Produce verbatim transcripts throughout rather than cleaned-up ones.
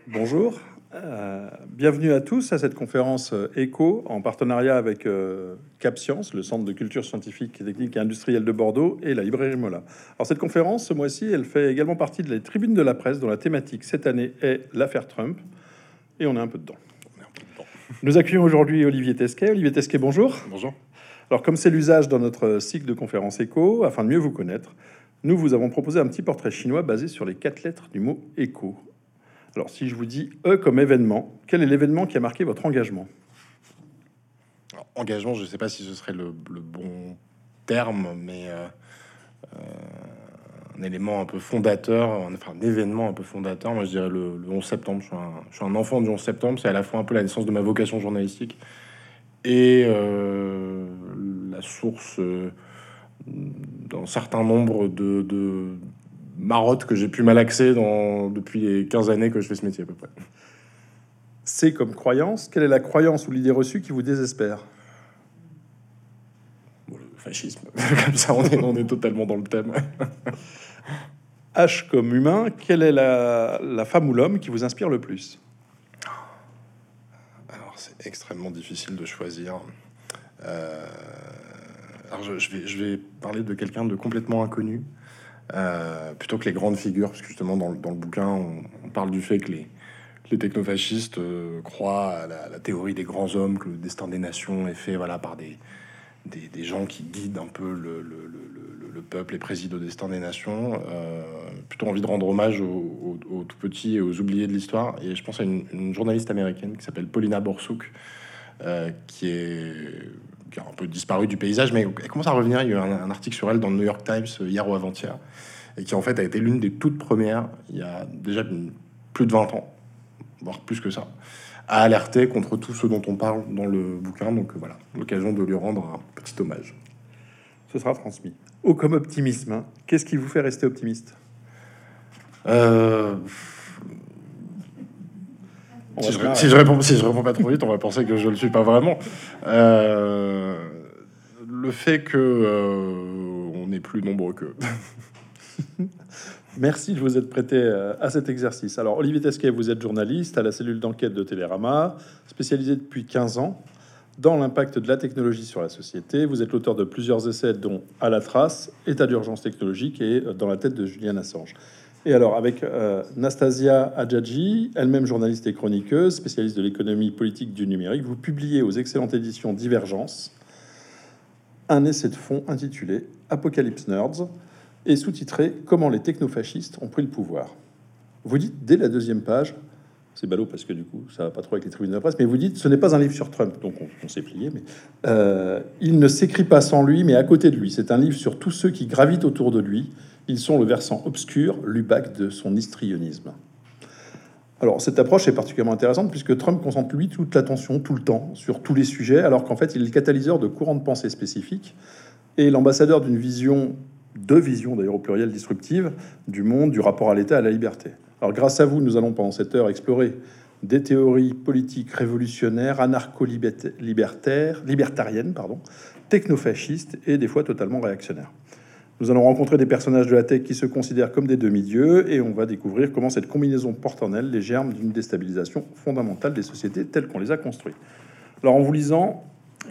Bonjour, euh, bienvenue à tous à cette conférence euh, Éco en partenariat avec euh, Cap Science, le Centre de culture scientifique, technique et industrielle de Bordeaux et la librairie Mola. Alors cette conférence, ce mois-ci, elle fait également partie de la tribune de la presse dont la thématique cette année est l'affaire Trump et on est un peu dedans. Nous accueillons aujourd'hui Olivier Tesquet. Olivier Tesquet, bonjour. Bonjour. Alors comme c'est l'usage dans notre cycle de conférences Éco, afin de mieux vous connaître, nous vous avons proposé un petit portrait chinois basé sur les quatre lettres du mot éco. Alors, si je vous dis E comme événement, quel est l'événement qui a marqué votre engagement? Alors, engagement, je ne sais pas si ce serait le, le bon terme, mais euh, euh, un élément un peu fondateur, enfin un événement un peu fondateur, moi je dirais le, le onze septembre. Je suis, un, je suis un enfant du onze septembre, c'est à la fois un peu la naissance de ma vocation journalistique et euh, la source euh, d'un certain nombre de, de marottes que j'ai pu malaxer dans, depuis les quinze années que je fais ce métier à peu près. C comme croyance, quelle est la croyance ou l'idée reçue qui vous désespère? Bon, le fascisme, comme ça on est, on est totalement dans le thème. H comme humain, quelle est la, la femme ou l'homme qui vous inspire le plus? Alors c'est extrêmement difficile de choisir. Euh, alors je, je, vais, je vais parler de quelqu'un de complètement inconnu, euh, plutôt que les grandes figures, parce que justement dans, dans le bouquin on, on parle du fait que les, les technofascistes euh, croient à la, la théorie des grands hommes, que le destin des nations est fait voilà, par des, des, des gens qui guident un peu le, le, le, le peuple et président au destin des nations. Euh, plutôt envie de rendre hommage aux, aux, aux tout petits et aux oubliés de l'histoire. Et je pense à une, une journaliste américaine qui s'appelle Paulina Borsouk, euh, qui, est, qui a un peu disparu du paysage, mais elle commence à revenir. Il y a eu un, un article sur elle dans le New York Times hier ou avant-hier, et qui en fait a été l'une des toutes premières, il y a déjà plus de vingt ans, voire plus que ça, à alerter contre tout ce dont on parle dans le bouquin. Donc voilà, l'occasion de lui rendre un petit hommage. Ce sera transmis. O comme optimisme, hein. Qu'est-ce qui vous fait rester optimiste? euh... si, je, si, je réponds, si je réponds pas trop vite, on va penser que je le suis pas vraiment. Euh... Le fait que euh, on est plus nombreux qu'eux. Merci de vous être prêté à cet exercice. Alors, Olivier Tesquet, vous êtes journaliste à la cellule d'enquête de Télérama, spécialisé depuis quinze ans dans l'impact de la technologie sur la société. Vous êtes l'auteur de plusieurs essais, dont À la trace, État d'urgence technologique et Dans la tête de Julian Assange. Et alors, avec euh, Nastasia Hadjadji, elle-même journaliste et chroniqueuse, spécialiste de l'économie politique du numérique, vous publiez aux excellentes éditions Divergence un essai de fond intitulé Apocalypse Nerds et sous-titré Comment les technofascistes ont pris le pouvoir. Vous dites dès la deuxième page, c'est ballot parce que du coup ça va pas trop avec les tribunes de la presse, mais vous dites ce n'est pas un livre sur Trump, donc on, on s'est plié, mais euh, il ne s'écrit pas sans lui, mais à côté de lui. C'est un livre sur tous ceux qui gravitent autour de lui. Ils sont le versant obscur, l'ubac de son histrionisme. Alors cette approche est particulièrement intéressante puisque Trump concentre lui toute l'attention tout le temps sur tous les sujets, alors qu'en fait il est le catalyseur de courants de pensée spécifiques et l'ambassadeur d'une vision, de vision d'ailleurs au pluriel disruptive, du monde, du rapport à l'État, à la liberté. Alors grâce à vous, nous allons pendant cette heure explorer des théories politiques révolutionnaires, anarcho-libertaires, libertariennes, pardon, technofascistes et des fois totalement réactionnaires. Nous allons rencontrer des personnages de la tech qui se considèrent comme des demi-dieux et on va découvrir comment cette combinaison porte en elle les germes d'une déstabilisation fondamentale des sociétés telles qu'on les a construites. Alors en vous lisant,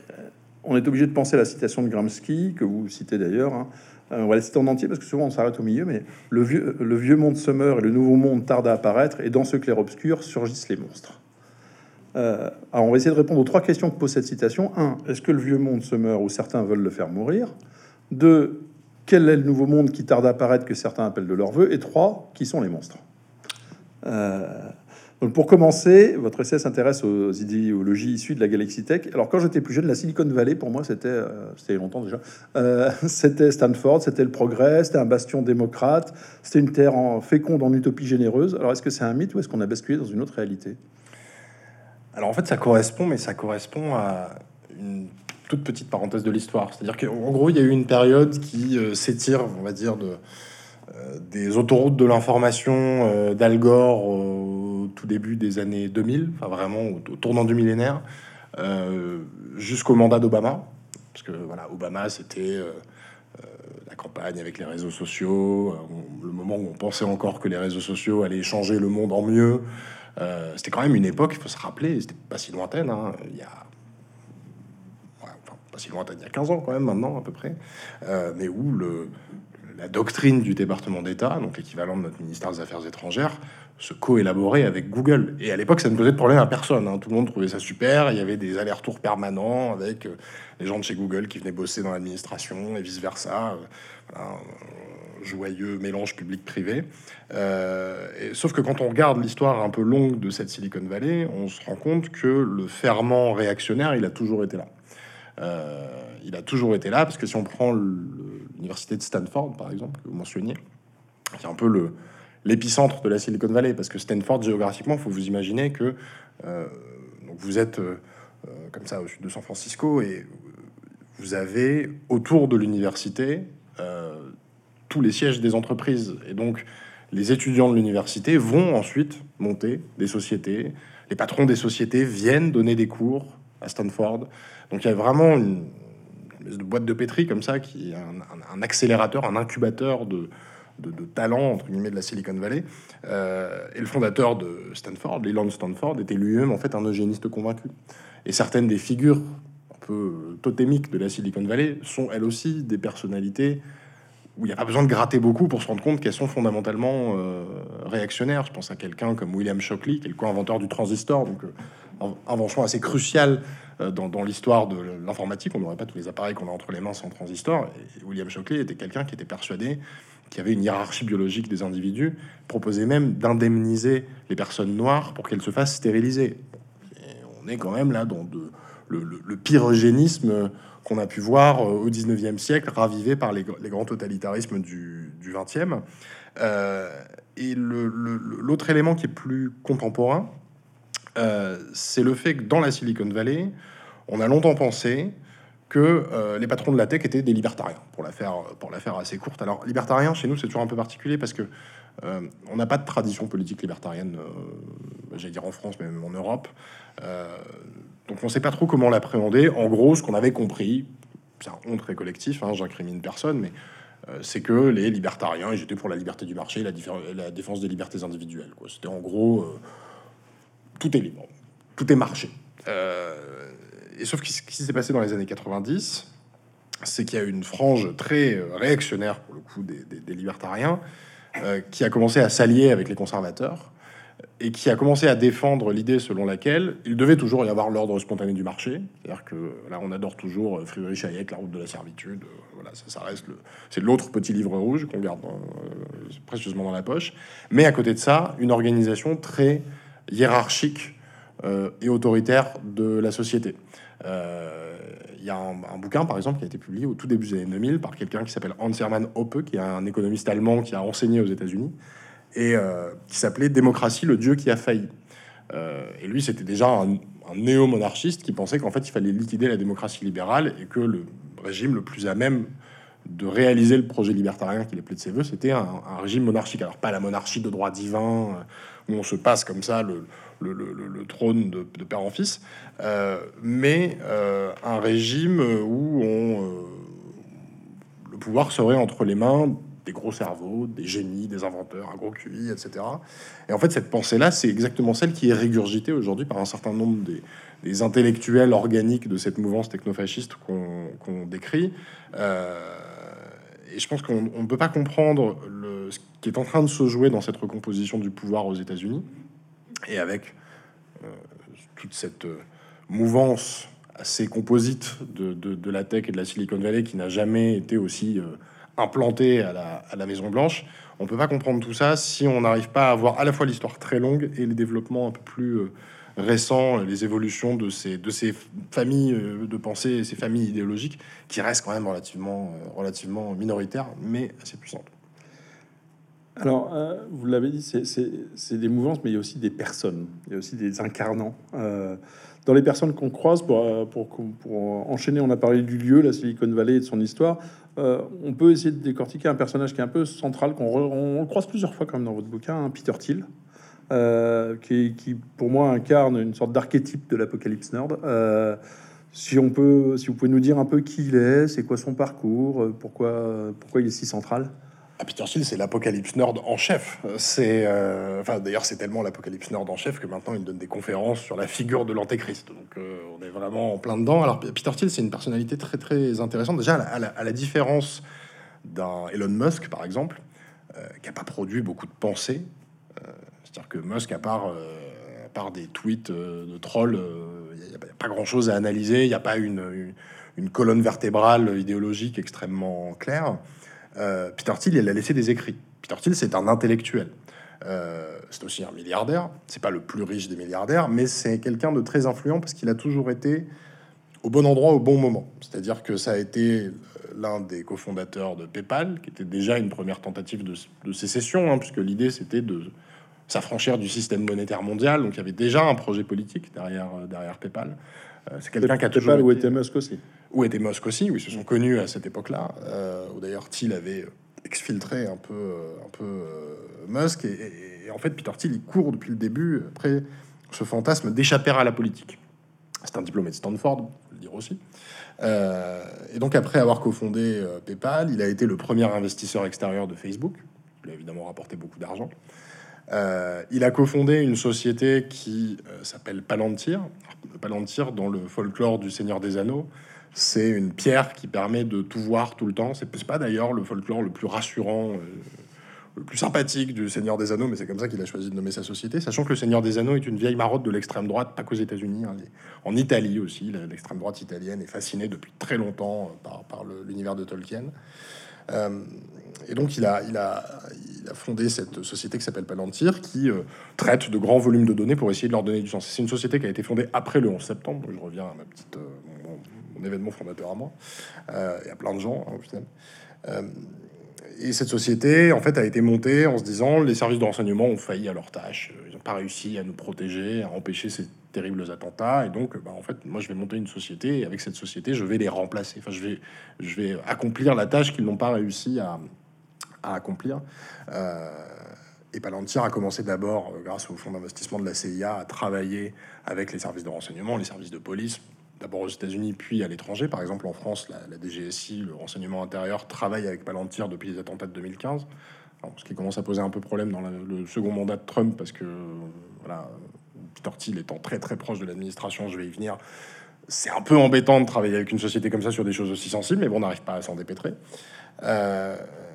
on est obligé de penser à la citation de Gramsci, que vous citez d'ailleurs, hein. On va la citer en entier parce que souvent on s'arrête au milieu, mais le vieux, le vieux monde se meurt et le nouveau monde tarde à apparaître, et dans ce clair-obscur surgissent les monstres. Euh, alors on va essayer de répondre aux trois questions que pose cette citation. Un, est-ce que le vieux monde se meurt ou certains veulent le faire mourir? Deux, quel est le nouveau monde qui tarde à apparaître que certains appellent de leur vœu? Et trois, qui sont les monstres? euh, Donc pour commencer, votre essai s'intéresse aux idéologies issues de la Galaxy Tech. Alors quand j'étais plus jeune, la Silicon Valley, pour moi, c'était, euh, c'était longtemps déjà, euh, c'était Stanford, c'était le progrès, c'était un bastion démocrate, c'était une terre en, féconde en utopie généreuse. Alors est-ce que c'est un mythe ou est-ce qu'on a basculé dans une autre réalité? Alors en fait, ça correspond, mais ça correspond à une toute petite parenthèse de l'histoire. C'est-à-dire qu'en gros, il y a eu une période qui euh, s'étire, on va dire, de, euh, des autoroutes de l'information euh, d'Al Gore au tout début des années deux mille, enfin vraiment au, au tournant du millénaire, euh, jusqu'au mandat d'Obama. Parce que voilà, Obama, c'était euh, euh, la campagne avec les réseaux sociaux, euh, on, le moment où on pensait encore que les réseaux sociaux allaient changer le monde en mieux. Euh, c'était quand même une époque, il faut se rappeler, c'était pas si lointaine, hein, il y a... ouais, enfin, pas si lointaine, il y a quinze ans quand même maintenant à peu près, euh, mais où le, la doctrine du département d'État, donc l'équivalent de notre ministère des Affaires étrangères, se co-élaborait avec Google. Et à l'époque, ça ne posait de problème à personne, hein. Tout le monde trouvait ça super. Il y avait des allers-retours permanents avec euh, les gens de chez Google qui venaient bosser dans l'administration et vice-versa. Euh, voilà, un joyeux mélange public-privé. Euh, et- sauf que quand on regarde l'histoire un peu longue de cette Silicon Valley, on se rend compte que le ferment réactionnaire, il a toujours été là. Euh, il a toujours été là, parce que si on prend le- l'université de Stanford, par exemple, que vous mentionniez, c'est un peu le, l'épicentre de la Silicon Valley, parce que Stanford, géographiquement, il faut vous imaginer que euh, donc vous êtes euh, euh, comme ça au sud de San Francisco, et vous avez autour de l'université euh, tous les sièges des entreprises. Et donc, les étudiants de l'université vont ensuite monter des sociétés. Les patrons des sociétés viennent donner des cours à Stanford. Donc, il y a vraiment une, une espèce de boîte de pétri comme ça, qui est un, un- un accélérateur, un incubateur de, de, de talents, entre guillemets, de la Silicon Valley. Euh, et le fondateur de Stanford, Leland Stanford, était lui-même en fait un eugéniste convaincu. Et certaines des figures un peu totémiques de la Silicon Valley sont elles aussi des personnalités où il n'y a pas besoin de gratter beaucoup pour se rendre compte qu'elles sont fondamentalement euh, réactionnaires. Je pense à quelqu'un comme William Shockley, qui est le co-inventeur du transistor, donc euh, invention assez cruciale euh, dans, dans l'histoire de l'informatique. On n'aurait pas tous les appareils qu'on a entre les mains sans transistor. Et William Shockley était quelqu'un qui était persuadé qu'il y avait une hiérarchie biologique des individus, proposait même d'indemniser les personnes noires pour qu'elles se fassent stériliser. Et on est quand même là dans de, le, le, le pire eugénisme qu'on a pu voir au dix-neuvième siècle, ravivé par les, les grands totalitarismes du, du vingtième. Euh, et le, le, l'autre élément qui est plus contemporain, euh, c'est le fait que dans la Silicon Valley, on a longtemps pensé que euh, les patrons de la tech étaient des libertariens, pour la faire, pour la faire assez courte. Alors, libertarien, chez nous, c'est toujours un peu particulier, parce que euh, on n'a pas de tradition politique libertarienne, euh, j'allais dire en France, mais même en Europe. Euh, donc on ne sait pas trop comment l'appréhender. En gros, ce qu'on avait compris, c'est un honte très collectif, hein, j'incrimine personne, mais euh, c'est que les libertariens, ils étaient pour la liberté du marché, la, la défense des libertés individuelles, quoi. C'était en gros, euh, tout est libre, tout est marché. Euh, et sauf que ce qui s'est passé dans les années quatre-vingt-dix, c'est qu'il y a une frange très euh, réactionnaire, pour le coup, des, des, des libertariens, euh, qui a commencé à s'allier avec les conservateurs, et qui a commencé à défendre l'idée selon laquelle il devait toujours y avoir l'ordre spontané du marché. C'est-à-dire que là, on adore toujours euh, Friedrich Hayek, La route de la servitude. Euh, voilà, ça, ça reste le, c'est l'autre petit livre rouge qu'on garde euh, précieusement dans la poche. Mais à côté de ça, une organisation très hiérarchique euh, et autoritaire de la société. Euh, Il y a un, un bouquin, par exemple, qui a été publié au tout début des années deux mille par quelqu'un qui s'appelle Hans-Hermann Hoppe, qui est un économiste allemand qui a enseigné aux États-Unis, et euh, qui s'appelait Démocratie, le dieu qui a failli. Euh, et lui, c'était déjà un, un néo-monarchiste qui pensait qu'en fait, il fallait liquider la démocratie libérale et que le régime le plus à même de réaliser le projet libertarien qu'il appelait de ses voeux, c'était un, un régime monarchique. Alors, pas la monarchie de droit divin, euh, où on se passe comme ça le, le, le, le trône de, de père en fils, euh, mais euh, un régime où on, euh, le pouvoir serait entre les mains des gros cerveaux, des génies, des inventeurs, un gros Q I, et cetera. Et en fait, cette pensée-là, c'est exactement celle qui est régurgitée aujourd'hui par un certain nombre des, des intellectuels organiques de cette mouvance technofasciste qu'on qu'on décrit. Euh, et je pense qu'on ne peut pas comprendre le, ce qui est en train de se jouer dans cette recomposition du pouvoir aux États-Unis, et avec euh, toute cette euh, mouvance assez composite de, de, de la tech et de la Silicon Valley qui n'a jamais été aussi euh, implanté à la, à la Maison Blanche. On peut pas comprendre tout ça si on n'arrive pas à avoir à la fois l'histoire très longue et les développements un peu plus euh, récents, les évolutions de ces, de ces familles euh, de pensée et ces familles idéologiques qui restent quand même relativement, euh, relativement minoritaires, mais assez puissantes. Alors, euh, vous l'avez dit, c'est- c'est c'est des mouvances, mais il y a aussi des personnes, il y a aussi des incarnants. Euh, dans les personnes qu'on croise, pour, euh, pour, pour enchaîner, on a parlé du lieu, la Silicon Valley et de son histoire. Euh, on peut essayer de décortiquer un personnage qui est un peu central, qu'on re- on, le croise plusieurs fois quand même dans votre bouquin, hein, Peter Thiel, euh, qui, qui, pour moi, incarne une sorte d'archétype de l'apocalypse nerd. Euh, si on peut, si vous pouvez nous dire un peu qui il est, c'est quoi son parcours, euh, pourquoi, pourquoi il est si central. Ah, Peter Thiel, c'est l'apocalypse nerd en chef. C'est, euh, enfin, d'ailleurs, c'est tellement l'apocalypse nerd en chef que maintenant il donne des conférences sur la figure de l'antéchrist. Donc, euh, on est vraiment en plein dedans. Alors, Peter Thiel, c'est une personnalité très très intéressante. Déjà, à la, à la, à la différence d'un Elon Musk, par exemple, euh, qui n'a pas produit beaucoup de pensées. Euh, C'est-à-dire que Musk, à part, euh, à part des tweets euh, de trolls, il n'y a, a pas grand-chose à analyser. Il n'y a pas une, une, une colonne vertébrale idéologique extrêmement claire. Euh, Peter Thiel, il a laissé des écrits. Peter Thiel, c'est un intellectuel. Euh, c'est aussi un milliardaire. C'est pas le plus riche des milliardaires, mais c'est quelqu'un de très influent parce qu'il a toujours été au bon endroit au bon moment. C'est-à-dire que ça a été l'un des cofondateurs de PayPal, qui était déjà une première tentative de, de sécession, hein, puisque l'idée c'était de s'affranchir du système monétaire mondial. Donc il y avait déjà un projet politique derrière, derrière PayPal. Euh, c'est quelqu'un qui a toujours PayPal où été... était Musk aussi. Où était Musk aussi, où ils se sont connus à cette époque-là, euh, où d'ailleurs Thiel avait exfiltré un peu, un peu euh, Musk. Et, et- et en fait, Peter Thiel, il court depuis le début après ce fantasme d'échapper à la politique. C'est un diplômé de Stanford, faut le dire aussi. Euh, et donc, après avoir cofondé euh, PayPal, il a été le premier investisseur extérieur de Facebook. Il a évidemment rapporté beaucoup d'argent. Euh, il a cofondé une société qui euh, s'appelle Palantir. Palantir, dans le folklore du Seigneur des Anneaux, c'est une pierre qui permet de tout voir tout le temps. C'est c'est pas d'ailleurs le folklore le plus rassurant, euh, le plus sympathique du Seigneur des Anneaux, mais c'est comme ça qu'il a choisi de nommer sa société, sachant que le Seigneur des Anneaux est une vieille marotte de l'extrême droite, pas qu'aux États-Unis, hein, en Italie aussi. L'extrême droite italienne est fascinée depuis très longtemps par, par le- l'univers de Tolkien. Euh, et donc, il a, il, a, il a fondé cette société qui s'appelle Palantir, qui euh, traite de grands volumes de données pour essayer de leur donner du sens. C'est une société qui a été fondée après le onze septembre. Donc je reviens à ma petite, euh, mon, mon événement fondateur à moi. Euh, Il y a plein de gens, hein, au final. Euh, et cette société, en fait, a été montée en se disant les services de renseignement ont failli à leur tâche. Ils n'ont pas réussi à nous protéger, à empêcher ces terribles attentats. Et donc, bah, en fait, moi, je vais monter une société. Et avec cette société, je vais les remplacer. Enfin, je vais, je vais accomplir la tâche qu'ils n'ont pas réussi à, à accomplir. Euh, et Palantir a commencé d'abord, euh, grâce au fonds d'investissement de la C I A, à travailler avec les services de renseignement, les services de police, d'abord aux États-Unis, puis à l'étranger. Par exemple, en France, la, la D G S I, le renseignement intérieur, travaille avec Palantir depuis les attentats de deux mille quinze. Alors, ce qui commence à poser un peu problème dans la- le second mandat de Trump, parce que euh, voilà, Peter Thiel étant très très proche de l'administration, je vais y venir. C'est un peu embêtant de travailler avec une société comme ça sur des choses aussi sensibles, mais bon, on n'arrive pas à s'en dépêtrer. Euh,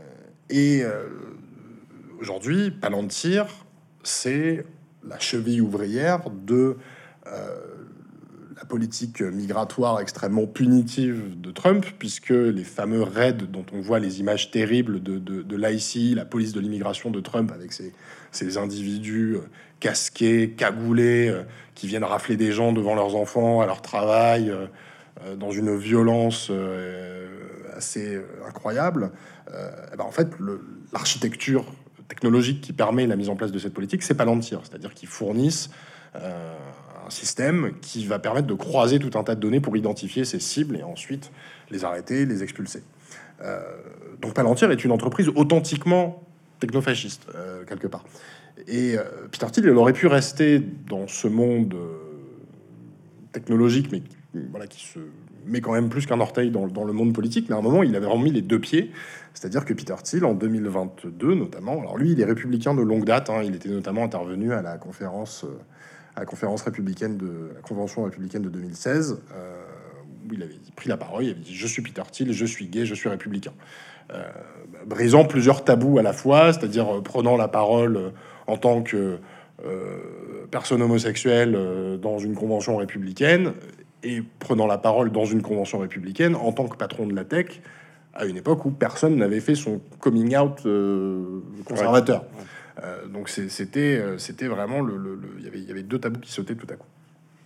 et euh, aujourd'hui, Palantir, c'est la cheville ouvrière de euh, la politique migratoire extrêmement punitive de Trump, puisque les fameux raids dont on voit les images terribles de, de, de l'I C I, la police de l'immigration de Trump, avec ces, ces individus euh, casqués, cagoulés, euh, qui viennent rafler des gens devant leurs enfants, à leur travail, euh, euh, dans une violence euh, assez euh, incroyable. Euh, eh ben, en fait, le- l'architecture technologique qui permet la mise en place de cette politique, c'est Palantir, c'est-à-dire qu'ils fournissent euh, un système qui va permettre de croiser tout un tas de données pour identifier ces cibles et ensuite les arrêter, les expulser. Euh, donc Palantir est une entreprise authentiquement technofasciste, euh, quelque part. Et euh, Peter Thiel, il aurait pu rester dans ce monde euh, technologique, mais qui, voilà, qui se met quand même plus qu'un orteil dans, dans le monde politique. Mais à un moment, il avait vraiment mis les deux pieds. C'est-à-dire que Peter Thiel, en deux mille vingt-deux notamment, alors lui, il est républicain de longue date, hein, il était notamment intervenu à la conférence, euh, à la conférence républicaine de la convention républicaine de deux mille seize, euh, où il avait pris la parole, il avait dit: je suis Peter Thiel, je suis gay, je suis républicain. Euh, brisant plusieurs tabous à la fois, c'est-à-dire euh, prenant la parole euh, en tant que euh, personne homosexuelle euh, dans une convention républicaine et prenant la parole dans une convention républicaine en tant que patron de la tech à une époque où personne n'avait fait son coming out euh, conservateur. Ouais. Euh, donc c'est- c'était euh, c'était vraiment le, le- le- il y avait il y avait deux tabous qui sautaient tout à coup.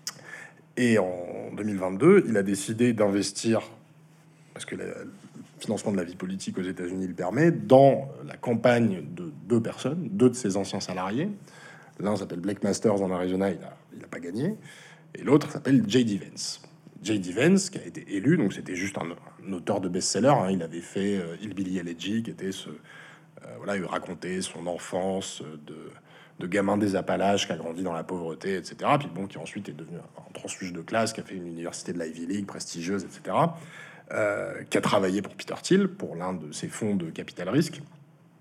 Et en deux mille vingt-deux, il a décidé d'investir, parce que la- le financement de la vie politique aux États-Unis le permet, dans la campagne de deux personnes, deux de ses anciens salariés. L'un s'appelle Blake Masters en Arizona, il a, il a pas gagné, et l'autre s'appelle J D Vance. J D Vance, qui a été élu, donc c'était juste un, un auteur de best-seller, hein, il avait fait euh, Hillbilly Elegy, qui était ce, euh, voilà, il racontait son enfance euh, de, de gamin des Appalaches qui a grandi dans la pauvreté, et cetera. Puis bon, qui ensuite est devenu un transfuge de classe, qui a fait une université de l'Ivy League prestigieuse, et cetera. Euh, qui a travaillé pour Peter Thiel, pour l'un de ses fonds de capital risque.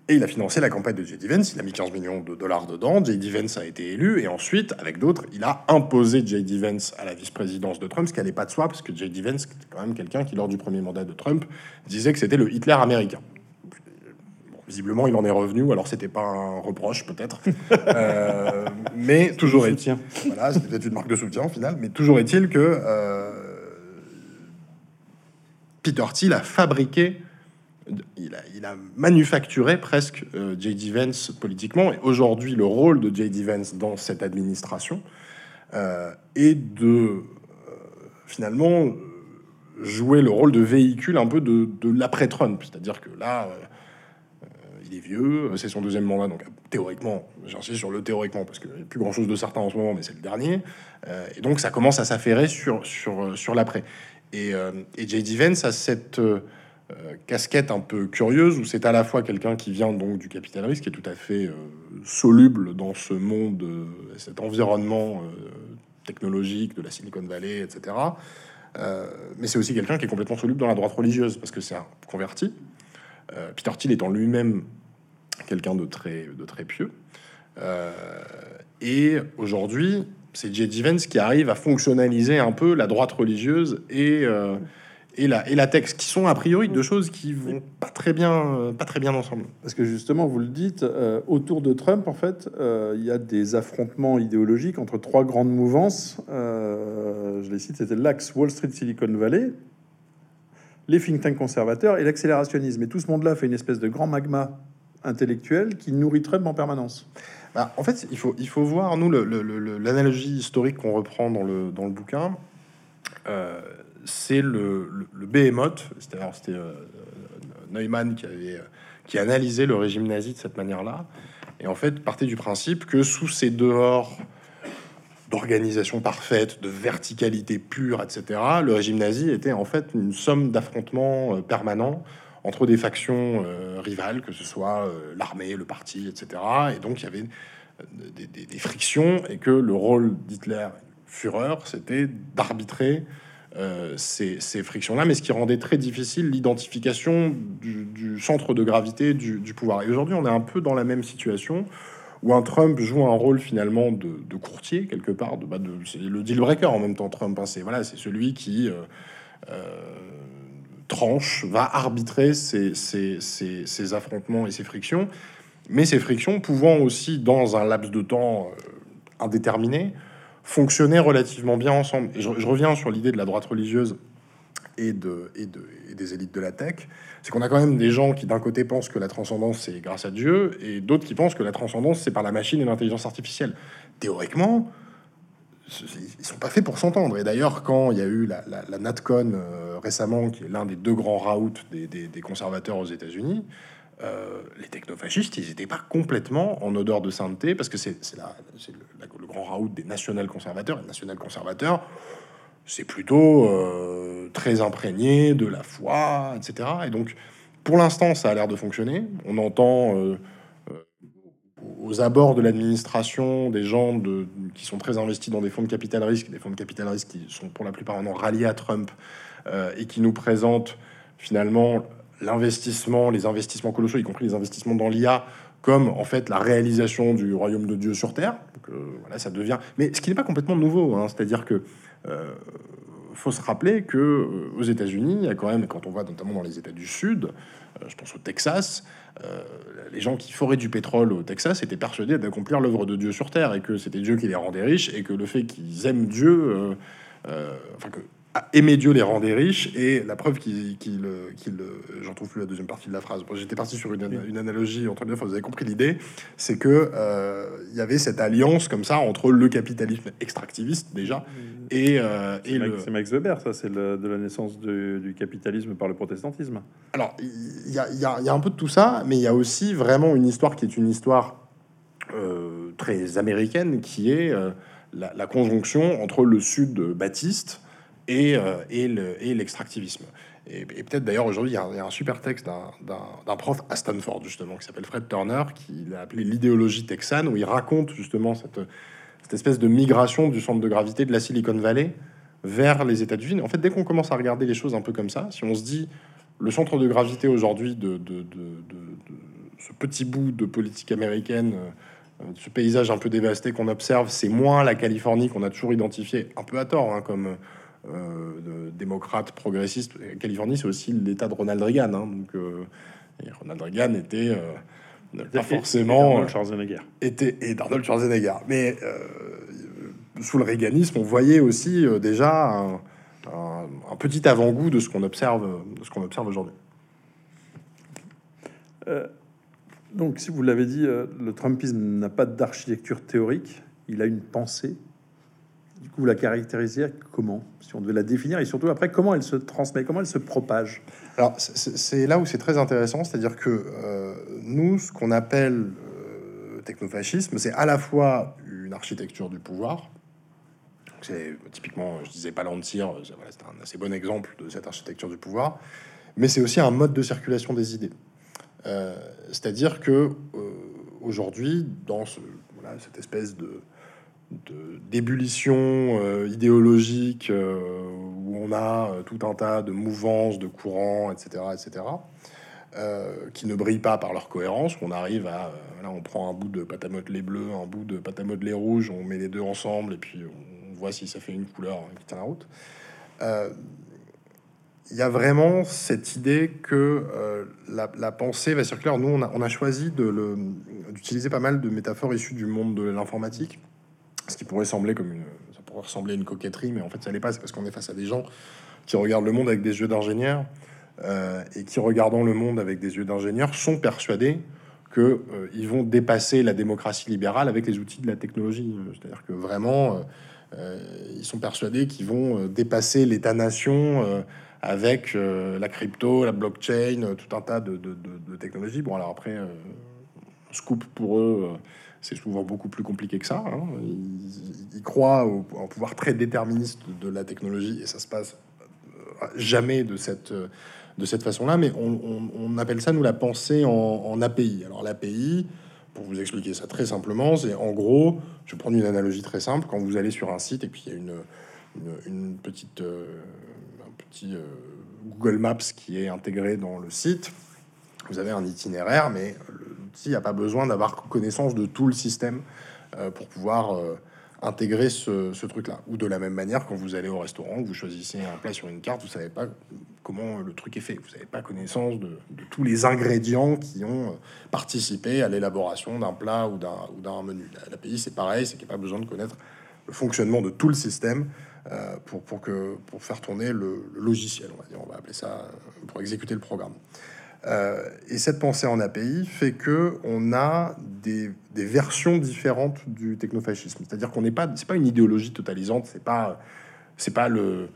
Et il a financé la campagne de J D Vance, il a mis quinze millions de dollars dedans, J D Vance a été élu, et ensuite, avec d'autres, il a imposé J D Vance à la vice-présidence de Trump, ce qui n'allait pas de soi, parce que J D Vance, c'était quand même quelqu'un qui, lors du premier mandat de Trump, disait que c'était le Hitler américain. Bon, visiblement, il en est revenu, ou alors c'était pas un reproche, peut-être. euh, mais toujours est-il... Voilà, c'était peut-être une marque de soutien, au final, mais toujours est-il que euh, Peter Thiel a fabriqué Il a, il a manufacturé presque euh, J D Vance politiquement. Et aujourd'hui, le rôle de J D Vance dans cette administration euh, est de euh, finalement jouer le rôle de véhicule un peu de, de l'après-Trump. C'est-à-dire que là, euh, il est vieux, c'est son deuxième mandat, donc théoriquement, j'insiste sur le théoriquement parce qu'il n'y a plus grand-chose de certain en ce moment, mais c'est le dernier. Euh, et donc, ça commence à s'affairer sur, sur, sur l'après. Et, euh, et J D Vance a cette... Euh, Euh, casquette un peu curieuse où c'est à la fois quelqu'un qui vient donc du capital risque, qui est tout à fait euh, soluble dans ce monde, euh, cet environnement euh, technologique de la Silicon Valley, et cetera. Euh, mais c'est aussi quelqu'un qui est complètement soluble dans la droite religieuse parce que c'est un converti. Euh, Peter Thiel étant lui-même quelqu'un de très, de très pieux. Euh, et aujourd'hui, c'est J D Vance qui arrive à fonctionnaliser un peu la droite religieuse et euh, Et la, et la tech, qui sont a priori deux choses qui vont pas très bien, euh, pas très bien ensemble. Parce que justement, vous le dites, euh, autour de Trump, en fait, euh, il y a des affrontements idéologiques entre trois grandes mouvances. Euh, je les cite, c'était l'axe Wall Street Silicon Valley, les think tanks conservateurs et l'accélérationnisme. Et tout ce monde-là fait une espèce de grand magma intellectuel qui nourrit Trump en permanence. Bah, en fait, il faut, il faut voir, nous, le, le, le, l'analogie historique qu'on reprend dans le, dans le bouquin. Euh, c'est le, le, le behemoth, c'est-à-dire c'était euh, Neumann qui avait qui analysait le régime nazi de cette manière-là, et en fait partait du principe que sous ces dehors d'organisation parfaite, de verticalité pure, et cetera, le régime nazi était en fait une somme d'affrontements euh, permanents entre des factions euh, rivales, que ce soit euh, l'armée, le parti, et cetera. Et donc il y avait euh, des, des, des frictions, et que le rôle d'Hitler, Führer, c'était d'arbitrer Euh, ces, ces frictions-là, mais ce qui rendait très difficile l'identification du, du centre de gravité du, du pouvoir. Et aujourd'hui, on est un peu dans la même situation où un Trump joue un rôle finalement de, de courtier quelque part, de, bah de c'est le deal breaker en même temps. Trump, hein, c'est voilà, c'est celui qui euh, euh, tranche, va arbitrer ces, ces, ces, ces affrontements et ces frictions, mais ces frictions pouvant aussi, dans un laps de temps euh, indéterminé, fonctionnaient relativement bien ensemble. Et je, je reviens sur l'idée de la droite religieuse et, de, et, de, et des élites de la tech. C'est qu'on a quand même des gens qui, d'un côté, pensent que la transcendance, c'est grâce à Dieu, et d'autres qui pensent que la transcendance, c'est par la machine et l'intelligence artificielle. Théoriquement, ils sont pas faits pour s'entendre. Et d'ailleurs, quand il y a eu la, la, la NatCon euh, récemment, qui est l'un des deux grands routs des, des, des conservateurs aux États-Unis, Euh, les technofascistes, ils n'étaient pas complètement en odeur de sainteté, parce que c'est le, la, le grand raout des national-conservateurs. Les national-conservateurs, c'est plutôt euh, très imprégné de la foi, et cetera. Et donc, pour l'instant, ça a l'air de fonctionner. On entend euh, euh, aux abords de l'administration des gens de, qui sont très investis dans des fonds de capital risque, des fonds de capital risque qui sont pour la plupart maintenant ralliés à Trump euh, et qui nous présentent finalement l'investissement, les investissements colossaux, y compris les investissements dans l'I A, comme en fait la réalisation du royaume de Dieu sur Terre. Donc, euh, voilà, ça devient. Mais ce qui n'est pas complètement nouveau, hein, c'est-à-dire que euh, faut se rappeler que euh, aux États-Unis, il y a quand même, quand on va notamment dans les États du Sud, euh, je pense au Texas, euh, les gens qui foraient du pétrole au Texas étaient persuadés d'accomplir l'œuvre de Dieu sur Terre et que c'était Dieu qui les rendait riches et que le fait qu'ils aiment Dieu, euh, euh, enfin que aimer Dieu les rendait riches, et la preuve qu'il, qu'il, qu'il j'en trouve plus la deuxième partie de la phrase. Bon, j'étais parti sur une, une analogie entre les deux. Enfin, vous avez compris l'idée, c'est que euh, il y avait cette alliance comme ça entre le capitalisme extractiviste déjà et, euh, et c'est le. Max, c'est Max Weber, ça, c'est le, de la naissance de, du capitalisme par le protestantisme. Alors, il y a, y, a, y a un peu de tout ça, mais il y a aussi vraiment une histoire qui est une histoire euh, très américaine, qui est euh, la, la conjonction entre le Sud baptiste et, euh, et, le, et l'extractivisme. Et, et peut-être d'ailleurs aujourd'hui, il y, y a un super texte d'un, d'un, d'un prof à Stanford, justement, qui s'appelle Fred Turner, qui l'a appelé l'idéologie texane, où il raconte justement cette, cette espèce de migration du centre de gravité de la Silicon Valley vers les États-Unis. En fait, dès qu'on commence à regarder les choses un peu comme ça, si on se dit le centre de gravité aujourd'hui de, de, de, de, de ce petit bout de politique américaine, euh, ce paysage un peu dévasté qu'on observe, c'est moins la Californie qu'on a toujours identifié, un peu à tort, hein, comme euh, de, démocrate progressiste. La Californie, c'est aussi l'État de Ronald Reagan. Hein, donc, euh, et Ronald Reagan était euh, pas forcément... Et Arnold Schwarzenegger. Était, et d'Arnold Schwarzenegger. Mais euh, sous le réaganisme, on voyait aussi euh, déjà un, un, un petit avant-goût de ce qu'on observe, de ce qu'on observe aujourd'hui. Euh, donc, si vous l'avez dit, euh, le Trumpisme n'a pas d'architecture théorique, il a une pensée. Du coup, vous la caractérisez comment, si on devait la définir, et surtout après, comment elle se transmet, comment elle se propage? Alors, c'est là où c'est très intéressant, c'est-à-dire que euh, nous, ce qu'on appelle euh, technofascisme, c'est à la fois une architecture du pouvoir. C'est typiquement, je disais Palantir, c'est voilà, un assez bon exemple de cette architecture du pouvoir, mais c'est aussi un mode de circulation des idées. Euh, c'est-à-dire que euh, aujourd'hui, dans ce, voilà, cette espèce de d'ébullition euh, idéologique euh, où on a euh, tout un tas de mouvances, de courants, et cetera, et cetera, euh, qui ne brillent pas par leur cohérence. On arrive à, euh, là, on prend un bout de pâte à modeler bleu, un bout de pâte à modeler rouge, on met les deux ensemble et puis on voit si ça fait une couleur qui tient la route. Euh, Il y a vraiment cette idée que euh, la, la pensée va circuler. Alors nous, on a, on a choisi de le, d'utiliser pas mal de métaphores issues du monde de l'informatique. Ce qui pourrait sembler comme une, ça pourrait ressembler à une coquetterie, mais en fait ça l'est pas. C'est parce qu'on est face à des gens qui regardent le monde avec des yeux d'ingénieurs euh, et qui, regardant le monde avec des yeux d'ingénieurs, sont persuadés que euh, ils vont dépasser la démocratie libérale avec les outils de la technologie. C'est-à-dire que vraiment, euh, ils sont persuadés qu'ils vont dépasser l'État-nation euh, avec euh, la crypto, la blockchain, tout un tas de, de, de, de technologies. Bon, alors après, euh, scoop pour eux. Euh, C'est souvent beaucoup plus compliqué que ça. Hein. Ils, ils croient au, au pouvoir très déterministe de la technologie et ça se passe jamais de cette, de cette façon-là. Mais on, on, on appelle ça, nous, la pensée en, en A P I. Alors, l'A P I, pour vous expliquer ça très simplement, c'est en gros, je vais prendre une analogie très simple. Quand vous allez sur un site et puis il y a une, une, une petite, euh, un petit euh, Google Maps qui est intégré dans le site, vous avez un itinéraire, mais l'outil n'a pas besoin d'avoir connaissance de tout le système euh, pour pouvoir euh, intégrer ce, ce truc-là. Ou de la même manière, quand vous allez au restaurant, vous choisissez un plat sur une carte, vous savez pas comment le truc est fait. Vous n'avez pas connaissance de, de tous les ingrédients qui ont participé à l'élaboration d'un plat ou d'un ou d'un menu. L'A P I, c'est pareil, c'est qu'il n'y a pas besoin de connaître le fonctionnement de tout le système euh, pour, pour, que, pour faire tourner le, le logiciel, on va dire. On va appeler ça, pour exécuter le programme. Euh, et cette pensée en A P I fait que on a des, des versions différentes du technofascisme. C'est-à-dire qu'on n'est pas, c'est pas une idéologie totalisante, c'est pas, c'est pas le,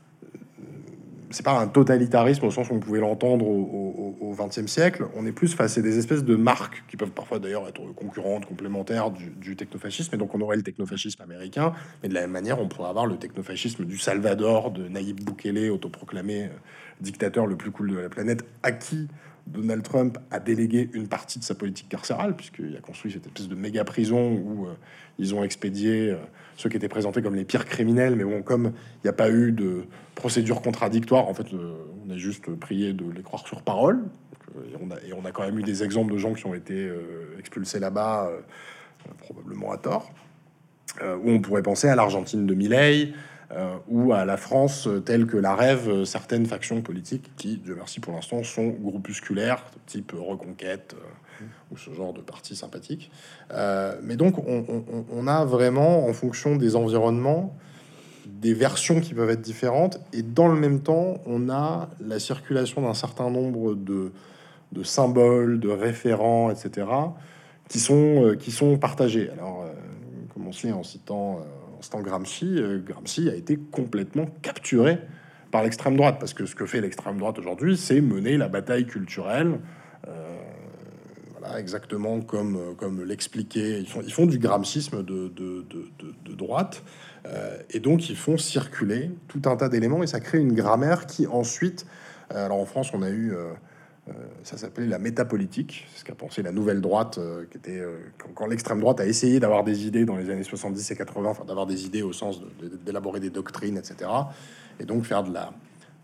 c'est pas un totalitarisme au sens où on pouvait l'entendre au vingtième siècle. On est plus face à des espèces de marques qui peuvent parfois d'ailleurs être concurrentes, complémentaires du, du technofascisme. Et donc on aurait le technofascisme américain, mais de la même manière, on pourrait avoir le technofascisme du Salvador, de Nayib Bukele, autoproclamé euh, dictateur le plus cool de la planète, à qui Donald Trump a délégué une partie de sa politique carcérale, puisqu'il a construit cette espèce de méga prison où euh, ils ont expédié euh, ceux qui étaient présentés comme les pires criminels. Mais bon, comme il n'y a pas eu de procédure contradictoire, en fait, euh, on a juste prié de les croire sur parole. Donc, euh, et, on a, et on a quand même eu des exemples de gens qui ont été euh, expulsés là-bas, euh, probablement à tort. Euh, où on pourrait penser à l'Argentine de Milei, Euh, ou à la France euh, telle que la rêvent euh, certaines factions politiques qui, Dieu merci pour l'instant, sont groupusculaires, type Reconquête euh, ou ce genre de parti sympathique. Euh, mais donc, on, on, on a vraiment, en fonction des environnements, des versions qui peuvent être différentes, et dans le même temps, on a la circulation d'un certain nombre de, de symboles, de référents, et cetera, qui sont, euh, qui sont partagés. Alors, euh, commencer en citant... Euh, En ce temps, Gramsci, euh, Gramsci a été complètement capturé par l'extrême droite, parce que ce que fait l'extrême droite aujourd'hui, c'est mener la bataille culturelle, euh, voilà, exactement comme, comme l'expliquait. Ils font, ils font du gramscisme de, de, de, de, de droite, euh, et donc ils font circuler tout un tas d'éléments, et ça crée une grammaire qui ensuite, euh, alors en France, on a eu euh, Euh, ça s'appelait la métapolitique, c'est ce qu'a pensé la nouvelle droite, euh, qui était euh, quand, quand l'extrême droite a essayé d'avoir des idées dans les années soixante-dix et quatre-vingts, enfin d'avoir des idées au sens de, de, d'élaborer des doctrines, et cetera. Et donc faire de la,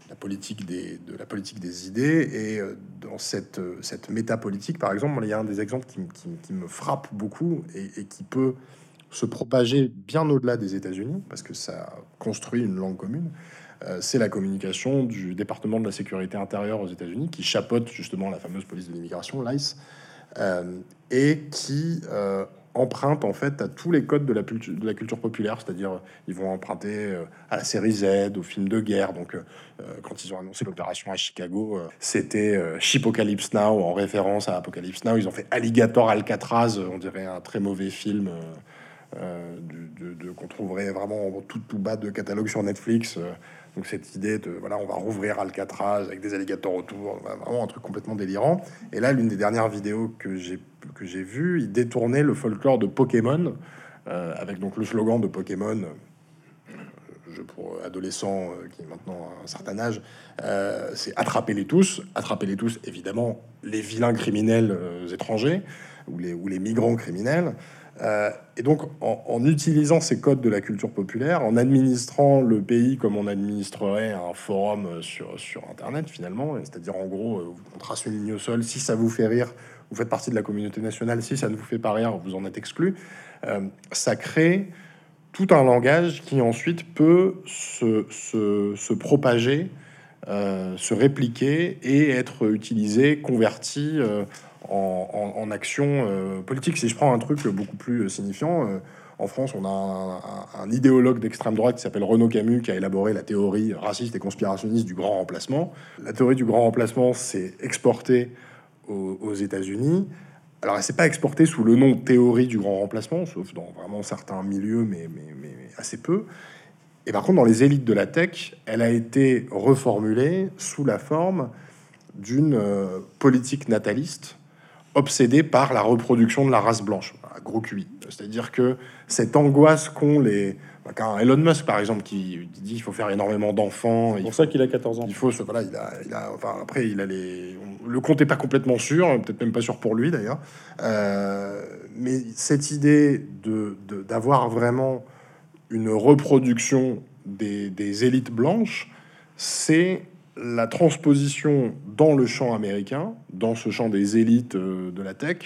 la politique des, de la politique des idées. Et euh, dans cette, euh, cette métapolitique, par exemple, il y a un des exemples qui, qui, qui me frappe beaucoup et, et qui peut se propager bien au-delà des États-Unis, parce que ça construit une langue commune. Euh, c'est la communication du département de la sécurité intérieure aux États-Unis, qui chapeaute justement la fameuse police de l'immigration, l'I C E, euh, et qui euh, emprunte en fait à tous les codes de la, de la culture populaire, c'est-à-dire ils vont emprunter euh, à la série Z, aux films de guerre. Donc euh, quand ils ont annoncé l'opération à Chicago, euh, c'était euh, Shipocalypse Now, en référence à Apocalypse Now. Ils ont fait Alligator Alcatraz, on dirait un très mauvais film euh, euh, de, de, de, qu'on trouverait vraiment tout, tout bas de catalogue sur Netflix. euh, Donc cette idée de, voilà, on va rouvrir Alcatraz avec des alligators autour, vraiment un truc complètement délirant. Et là, l'une des dernières vidéos que j'ai que j'ai vues, il détournait le folklore de Pokémon, euh, avec donc le slogan de Pokémon, euh, jeu pour adolescents euh, qui est maintenant à un certain âge, euh, c'est attrapez-les tous. Attrapez-les tous, évidemment, les vilains criminels euh, étrangers ou les, ou les migrants criminels. Euh, et donc, en, en utilisant ces codes de la culture populaire, en administrant le pays comme on administrerait un forum sur, sur Internet, finalement, c'est-à-dire, en gros, on trace une ligne au sol, si ça vous fait rire, vous faites partie de la communauté nationale, si ça ne vous fait pas rire, vous en êtes exclu, euh, ça crée tout un langage qui ensuite peut se, se, se propager, euh, se répliquer et être utilisé, converti euh, en, en, en action euh, politique. Si je prends un truc beaucoup plus signifiant, euh, en France, on a un, un, un idéologue d'extrême droite qui s'appelle Renaud Camus, qui a élaboré la théorie raciste et conspirationniste du grand remplacement. La théorie du grand remplacement s'est exportée aux, aux États-Unis. Alors, elle s'est pas exportée sous le nom de théorie du grand remplacement, sauf dans vraiment certains milieux, mais, mais, mais assez peu. Et par contre, dans les élites de la tech, elle a été reformulée sous la forme d'une euh, politique nataliste obsédée par la reproduction de la race blanche, à gros Q I. C'est-à-dire que cette angoisse qu'ont les... Bah, Elon Musk, par exemple, qui dit qu'il faut faire énormément d'enfants... C'est pour ça qu'il a quatorze ans. Il faut... Voilà, il a, il a, enfin, après, il a les... Le compte n'est pas complètement sûr, peut-être même pas sûr pour lui, d'ailleurs. Euh, mais cette idée de, de, d'avoir vraiment une reproduction des, des élites blanches, c'est la transposition dans le champ américain, dans ce champ des élites euh, de la tech,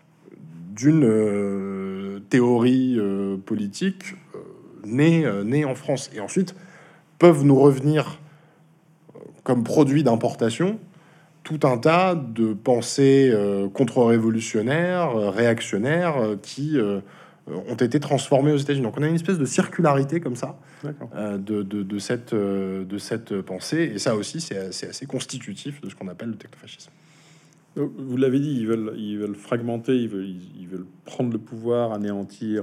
d'une euh, théorie euh, politique euh, née, euh, née en France. Et ensuite, peuvent nous revenir euh, comme produit d'importation tout un tas de pensées euh, contre-révolutionnaires, euh, réactionnaires, euh, qui euh, ont été transformées aux États-Unis. Donc on a une espèce de circularité comme ça euh, de, de, de, cette, euh, de cette pensée. Et ça aussi, c'est assez, assez constitutif de ce qu'on appelle le technofascisme. Donc, vous l'avez dit, ils veulent, ils veulent fragmenter, ils veulent, ils, ils veulent prendre le pouvoir, anéantir,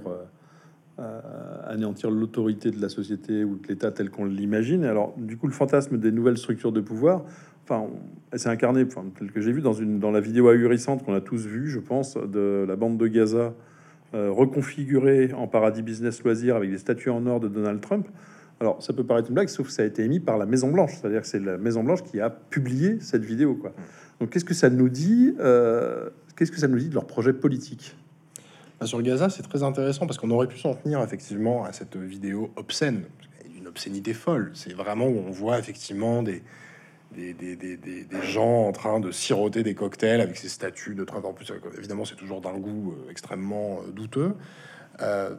euh, anéantir l'autorité de la société ou de l'État tel qu'on l'imagine. Alors, du coup, le fantasme des nouvelles structures de pouvoir, enfin, c'est incarné, enfin, tel que j'ai vu dans, une, dans la vidéo ahurissante qu'on a tous vue, je pense, de la bande de Gaza, euh, reconfigurée en paradis business loisirs avec des statues en or de Donald Trump. Alors, ça peut paraître une blague, sauf que ça a été émis par la Maison Blanche, c'est-à-dire que c'est la Maison Blanche qui a publié cette vidéo, quoi. Donc, qu'est-ce que ça nous dit euh, Qu'est-ce que ça nous dit de leur projet politique? Sur Gaza, c'est très intéressant parce qu'on aurait pu s'en tenir effectivement à cette vidéo obscène, une obscénité folle. C'est vraiment où on voit effectivement des des, des, des, des, des gens en train de siroter des cocktails avec ces statues de Trump. En plus, évidemment, c'est toujours d'un goût extrêmement douteux. Euh,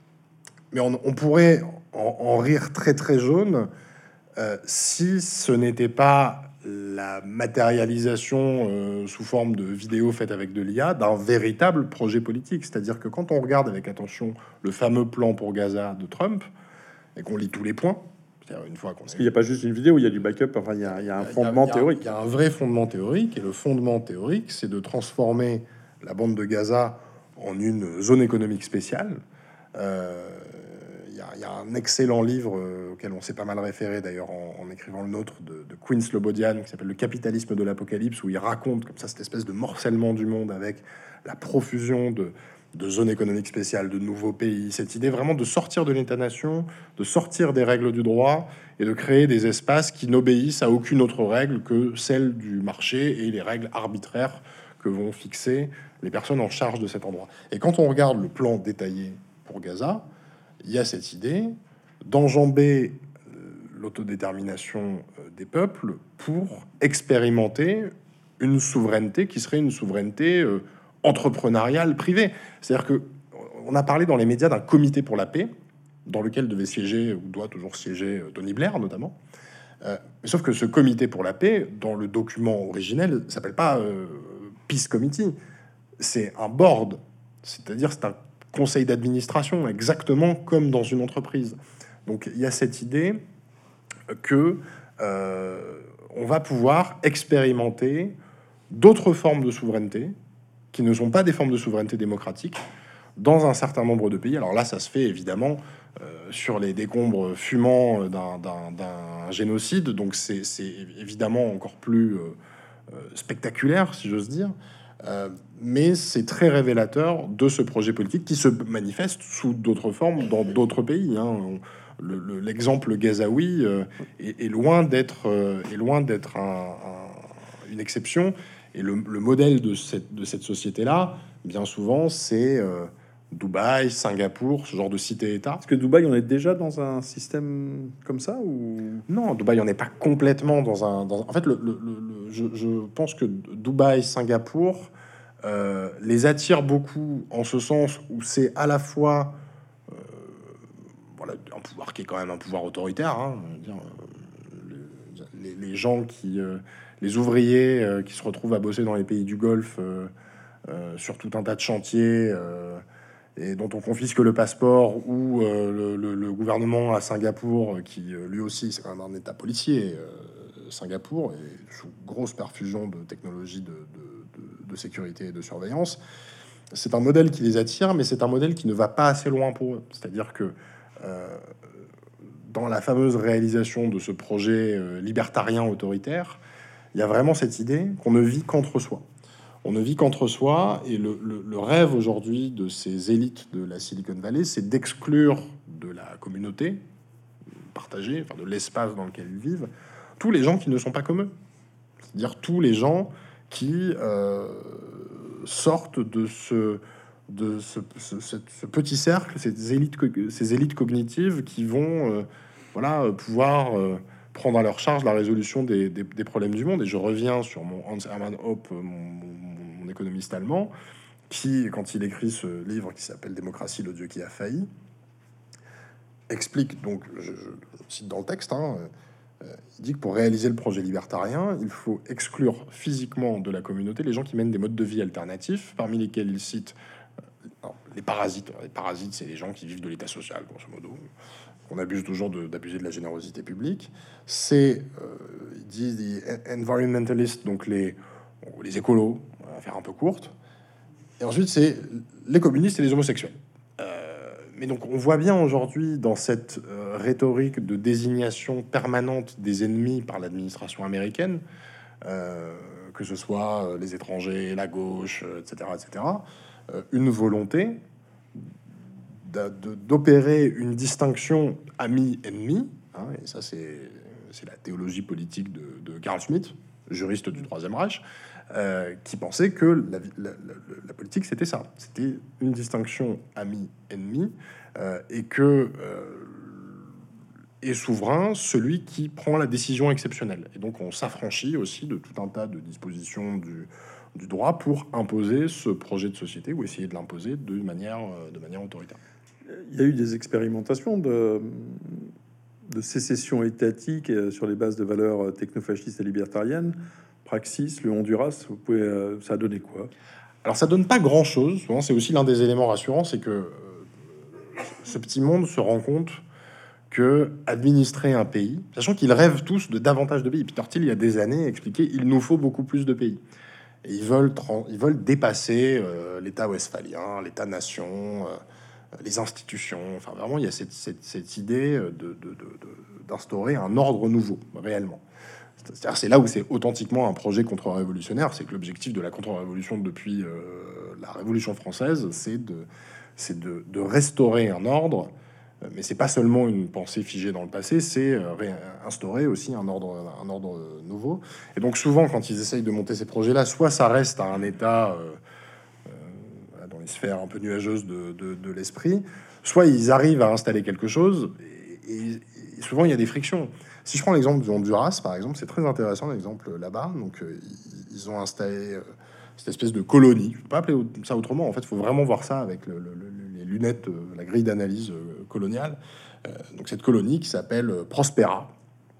mais on, on pourrait en, en rire très très jaune euh, si ce n'était pas la matérialisation euh, sous forme de vidéos faites avec de l'I A d'un véritable projet politique. C'est-à-dire que quand on regarde avec attention le fameux plan pour Gaza de Trump et qu'on lit tous les points, c'est-à-dire une fois qu'on... Parce qu'il n'y a pas juste une vidéo, il y a du backup, enfin il y a, il y a un fondement il y a, théorique. Il y a un vrai fondement théorique, et le fondement théorique, c'est de transformer la bande de Gaza en une zone économique spéciale. Euh, Il y, a, il y a un excellent livre euh, auquel on s'est pas mal référé d'ailleurs en, en écrivant le nôtre de, de Quinn Slobodian qui s'appelle Le capitalisme de l'apocalypse, où il raconte comme ça cette espèce de morcellement du monde avec la profusion de, de zones économiques spéciales, de nouveaux pays, cette idée vraiment de sortir de l'État-nation, de sortir des règles du droit et de créer des espaces qui n'obéissent à aucune autre règle que celle du marché et les règles arbitraires que vont fixer les personnes en charge de cet endroit. Et quand on regarde le plan détaillé pour Gaza, il y a cette idée d'enjamber l'autodétermination des peuples pour expérimenter une souveraineté qui serait une souveraineté euh, entrepreneuriale privée. C'est-à-dire que on a parlé dans les médias d'un comité pour la paix, dans lequel devait siéger, ou doit toujours siéger, Tony Blair notamment. Euh, sauf que ce comité pour la paix, dans le document originel, s'appelle pas euh, Peace Committee, c'est un board, c'est-à-dire c'est un conseil d'administration, exactement comme dans une entreprise. Donc il y a cette idée que euh, on va pouvoir expérimenter d'autres formes de souveraineté qui ne sont pas des formes de souveraineté démocratique dans un certain nombre de pays. Alors là, ça se fait évidemment euh, sur les décombres fumants d'un, d'un, d'un génocide, donc c'est, c'est évidemment encore plus euh, euh, spectaculaire, si j'ose dire, euh, mais c'est très révélateur de ce projet politique qui se manifeste sous d'autres formes dans d'autres pays. Hein. On, le, le, l'exemple gazaoui euh, est, est loin d'être, euh, est loin d'être un, un, une exception, et le, le modèle de cette, de cette société-là, bien souvent, c'est euh, Dubaï, Singapour, ce genre de cité-État. Est-ce que Dubaï, on est déjà dans un système comme ça ou... Non, Dubaï, on n'est pas complètement dans un... Dans... En fait, le, le, le, je, je pense que Dubaï, Singapour euh, les attire beaucoup en ce sens où c'est à la fois euh, voilà, un pouvoir qui est quand même un pouvoir autoritaire. Hein, dire, euh, les, les gens qui... Euh, les ouvriers euh, qui se retrouvent à bosser dans les pays du Golfe euh, euh, sur tout un tas de chantiers... Euh, et dont on confisque le passeport, ou euh, le, le, le gouvernement à Singapour, qui euh, lui aussi c'est quand même un état policier, euh, Singapour, et sous grosse perfusion de technologies de, de, de, de sécurité et de surveillance. C'est un modèle qui les attire, mais c'est un modèle qui ne va pas assez loin pour eux. C'est-à-dire que euh, dans la fameuse réalisation de ce projet euh, libertarien autoritaire, il y a vraiment cette idée qu'on ne vit qu'entre soi. On ne vit qu'entre soi, et le, le, le rêve aujourd'hui de ces élites de la Silicon Valley, c'est d'exclure de la communauté partagée, enfin de l'espace dans lequel ils vivent, tous les gens qui ne sont pas comme eux. C'est-à-dire tous les gens qui euh, sortent de ce, de ce, ce, ce, ce petit cercle, ces élites, ces élites cognitives qui vont euh, voilà, pouvoir... Euh, prendre à leur charge la résolution des, des, des problèmes du monde. Et je reviens sur mon Hans Hermann Hoppe, mon, mon, mon économiste allemand, qui, quand il écrit ce livre qui s'appelle Démocratie, le Dieu qui a failli, explique, donc, je, je cite dans le texte, hein, euh, il dit que pour réaliser le projet libertarien, il faut exclure physiquement de la communauté les gens qui mènent des modes de vie alternatifs, parmi lesquels il cite euh, non, les parasites. Les parasites, c'est les gens qui vivent de l'état social, grosso modo. On abuse toujours de, d'abuser de la générosité publique. C'est, euh, il dit, les environmentalists, donc les, les écolos, on va faire un peu courte. Et ensuite, c'est les communistes et les homosexuels. Euh, mais donc, on voit bien aujourd'hui, dans cette euh, rhétorique de désignation permanente des ennemis par l'administration américaine, euh, que ce soit les étrangers, la gauche, et cetera, et cetera, euh, une volonté d'opérer une distinction ami-ennemi, hein, et ça c'est, c'est la théologie politique de, de Carl Schmitt, juriste du Troisième Reich, euh, qui pensait que la, la, la, la politique c'était ça, c'était une distinction ami-ennemi, euh, et que euh, est souverain celui qui prend la décision exceptionnelle. Et donc on s'affranchit aussi de tout un tas de dispositions du, du droit pour imposer ce projet de société, ou essayer de l'imposer de manière, de manière autoritaire. Il y a eu des expérimentations de, de sécession étatique sur les bases de valeurs technofascistes et libertariennes. Praxis, le Honduras, vous pouvez, ça a donné quoi? Alors ça donne pas grand-chose. C'est aussi l'un des éléments rassurants, c'est que euh, ce petit monde se rend compte que administrer un pays, sachant qu'ils rêvent tous de davantage de pays. Peter Thiel, il y a des années, expliquait il nous faut beaucoup plus de pays. Et ils veulent, ils veulent dépasser euh, l'État westphalien, l'État-nation, euh, les institutions. Enfin, vraiment, il y a cette, cette, cette idée de, de, de, de, d'instaurer un ordre nouveau, réellement. C'est-à-dire, c'est là où c'est authentiquement un projet contre-révolutionnaire. C'est que l'objectif de la contre-révolution depuis euh, la Révolution française, c'est de, c'est de, de restaurer un ordre. Mais c'est pas seulement une pensée figée dans le passé, c'est euh, instaurer aussi un ordre, un ordre nouveau. Et donc souvent, quand ils essayent de monter ces projets-là, soit ça reste à un état euh, euh, dans les sphères un peu nuageuses de, de, de l'esprit, soit ils arrivent à installer quelque chose et, et, souvent il y a des frictions. Si je prends l'exemple du Honduras, par exemple, c'est très intéressant l'exemple là-bas. Donc, euh, ils, ils ont installé euh, cette espèce de colonie. Je peux pas appeler ça autrement. En fait, il faut vraiment voir ça avec le, le, le, les lunettes, euh, la grille d'analyse euh, coloniale. Euh, donc, cette colonie qui s'appelle euh, Prospera,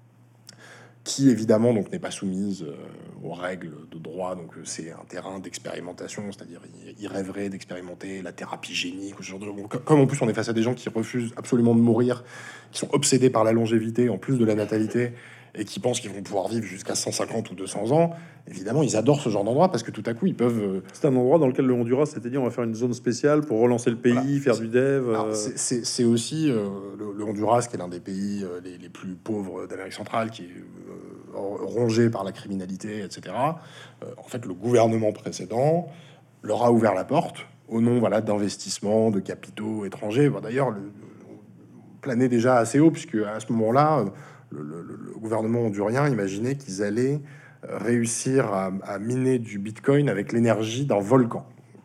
qui évidemment donc n'est pas soumise euh, aux règles de droit. Donc euh, c'est un terrain d'expérimentation, c'est-à-dire ils rêveraient d'expérimenter la thérapie génique ou ce genre de... Bon, comme en plus on est face à des gens qui refusent absolument de mourir, qui sont obsédés par la longévité en plus de la natalité et qui pensent qu'ils vont pouvoir vivre jusqu'à cent cinquante ou deux cents ans, évidemment ils adorent ce genre d'endroit parce que tout à coup ils peuvent... euh, C'est un endroit dans lequel le Honduras s'était dit on va faire une zone spéciale pour relancer le pays, Voilà. faire du dev. Alors, euh, c'est- c'est c'est aussi euh, le, le Honduras, qui est l'un des pays euh, les, les plus pauvres d'Amérique centrale, qui est euh, rongé par la criminalité, et cetera. Euh, en fait, le gouvernement précédent leur a ouvert la porte au nom, voilà, d'investissements, de capitaux étrangers. Bon, d'ailleurs, le, le- planait déjà assez haut, puisque à ce moment-là, euh, le, le- le gouvernement hondurien imaginait qu'ils allaient euh, réussir à, à miner du Bitcoin avec l'énergie d'un volcan.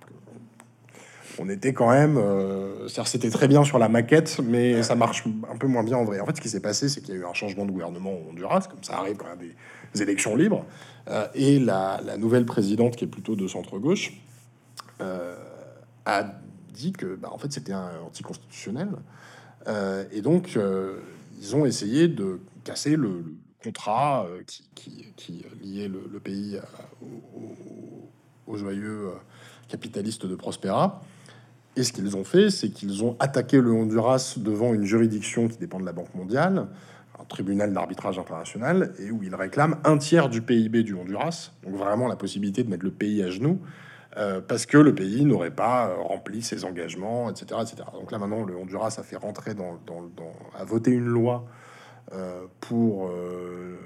On était quand même, euh, c'est-à-dire c'était très bien sur la maquette, mais ça marche un peu moins bien en vrai. En fait, ce qui s'est passé, c'est qu'il y a eu un changement de gouvernement au Honduras, comme ça arrive quand même des, des élections libres, euh, et la, la nouvelle présidente, qui est plutôt de centre-gauche, euh, a dit que, bah, en fait, c'était un anticonstitutionnel, euh, et donc euh, ils ont essayé de casser le, le contrat euh, qui, qui, qui liait le, le pays à- au, au- au joyeux euh, capitaliste de Prospera. Et ce qu'ils ont fait, c'est qu'ils ont attaqué le Honduras devant une juridiction qui dépend de la Banque mondiale, un tribunal d'arbitrage international, et où ils réclament un tiers du P I B du Honduras, donc vraiment la possibilité de mettre le pays à genoux, euh, parce que le pays n'aurait pas euh, rempli ses engagements, et cetera, et cetera. Donc là, maintenant, le Honduras a fait rentrer dans, dans, dans a voté une loi euh, pour euh,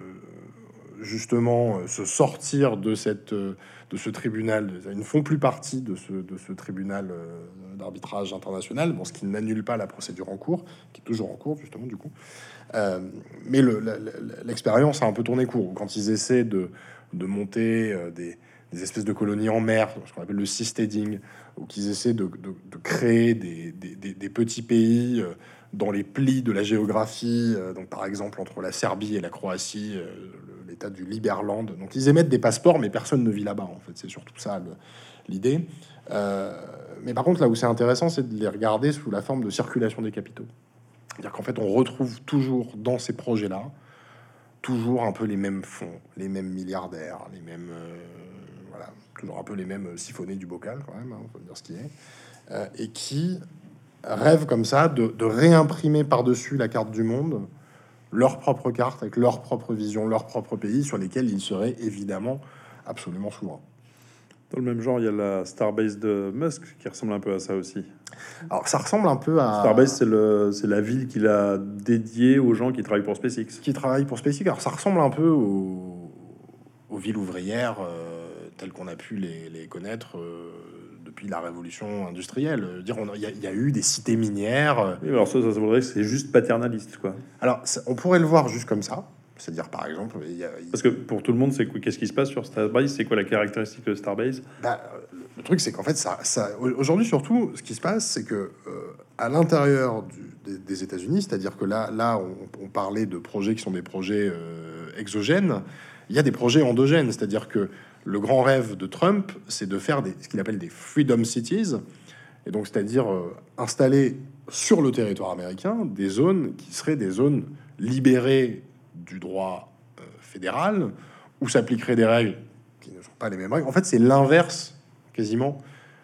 justement euh, se sortir de cette euh, de ce tribunal. Ils ne font plus partie de ce de ce tribunal euh, d'arbitrage international, bon, ce qui n'annule pas la procédure en cours, qui est toujours en cours justement du coup. Euh, mais le, la- la- l'expérience a un peu tourné court quand ils essaient de de monter euh, des des espèces de colonies en mer, ce qu'on appelle le seasteading, ou qu'ils essaient de, de, de créer des, des, des, des petits pays euh, dans les plis de la géographie, euh, donc par exemple entre la Serbie et la Croatie, euh, le- l'état du Liberland. Donc ils émettent des passeports, mais personne ne vit là-bas, en fait. C'est surtout ça le- l'idée. Euh, mais par contre, là où c'est intéressant, c'est de les regarder sous la forme de circulation des capitaux. C'est-à-dire qu'en fait, on retrouve toujours dans ces projets-là, toujours un peu les mêmes fonds, les mêmes milliardaires, les mêmes... euh, voilà, toujours un peu les mêmes siphonnés du bocal, quand même, hein, faut dire ce qui est, euh, et qui rêvent comme ça de, de réimprimer par-dessus la carte du monde leur propre carte, avec leur propre vision, leur propre pays, sur lesquels ils seraient évidemment absolument souverains. Dans le même genre, il y a la Starbase de Musk qui ressemble un peu à ça aussi. Alors, ça ressemble un peu à... Starbase, c'est le, c'est la ville qu'il a dédiée aux gens qui travaillent pour SpaceX. qui travaille pour SpaceX. Alors, ça ressemble un peu aux, aux villes ouvrières euh, telles qu'on a pu les, les connaître euh, depuis la révolution industrielle. Euh, Dire, on a- il y, a- il y a eu des cités minières. euh. Oui, alors ça, ça, ça voudrait que c'est juste paternaliste, quoi. Alors, ça- on pourrait le voir juste comme ça. C'est-à-dire, par exemple, il y a, il- Parce que pour tout le monde, c'est quoi, qu'est-ce qui se passe sur Starbase? C'est quoi la caractéristique de Starbase? bah, le le truc, c'est qu'en fait, ça, ça, aujourd'hui, surtout, ce qui se passe, c'est que euh, à l'intérieur du- des, des États-Unis, c'est-à-dire que là, là, on, on parlait de projets qui sont des projets euh, exogènes. Il y a des projets endogènes, c'est-à-dire que le grand rêve de Trump, c'est de faire des, ce qu'il appelle des freedom cities, et donc, c'est-à-dire euh, installer sur le territoire américain des zones qui seraient des zones libérées du droit euh, fédéral, où s'appliqueraient des règles qui ne sont pas les mêmes règles. En fait, c'est l'inverse quasiment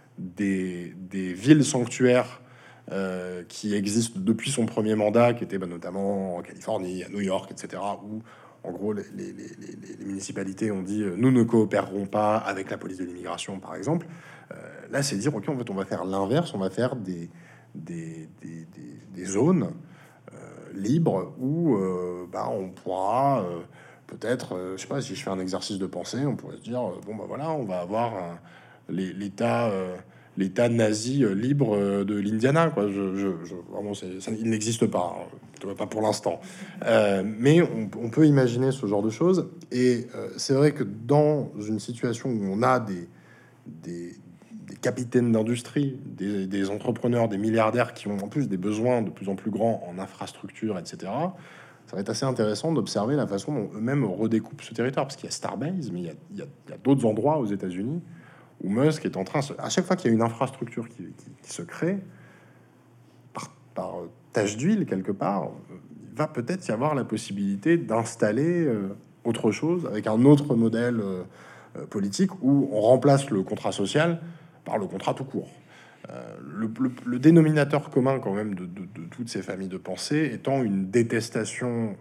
des, des villes sanctuaires euh, qui existent depuis son premier mandat, qui étaient bah, notamment en Californie, à New York, et cetera, où en gros les, les- les- les- les municipalités ont dit euh, nous ne coopérerons pas avec la police de l'immigration, par exemple. Euh, là, c'est dire ok, en fait, on va faire l'inverse, on va faire des, des, des- des- des zones euh, libres où euh, bah, on pourra euh, peut-être, euh, je sais pas, si je fais un exercice de pensée, on pourrait se dire euh, bon bah voilà, on va avoir un- les- l'État euh, l'État nazi euh, libre euh, de l'Indiana, quoi. Je, je, je- vraiment, c'est- ça, il n'existe pas, hein. En tout cas, pas pour l'instant. Euh, mais on, on peut imaginer ce genre de choses. Et euh, c'est vrai que dans une situation où on a des, des, des capitaines d'industrie, des, des entrepreneurs, des milliardaires qui ont en plus des besoins de plus en plus grands en infrastructure, et cetera, ça va être assez intéressant d'observer la façon dont eux-mêmes redécoupent ce territoire, parce qu'il y a Starbase, mais il y a, il y a, il y a d'autres endroits aux États-Unis où Musk est en train, à chaque fois qu'il y a une infrastructure qui, qui, qui se crée, par, par tache d'huile quelque part, il va peut-être y avoir la possibilité d'installer euh, autre chose avec un autre modèle euh, politique où on remplace le contrat social par le contrat tout court. Euh, le, le, le dénominateur commun quand même de, de, de toutes ces familles de pensée étant une détestation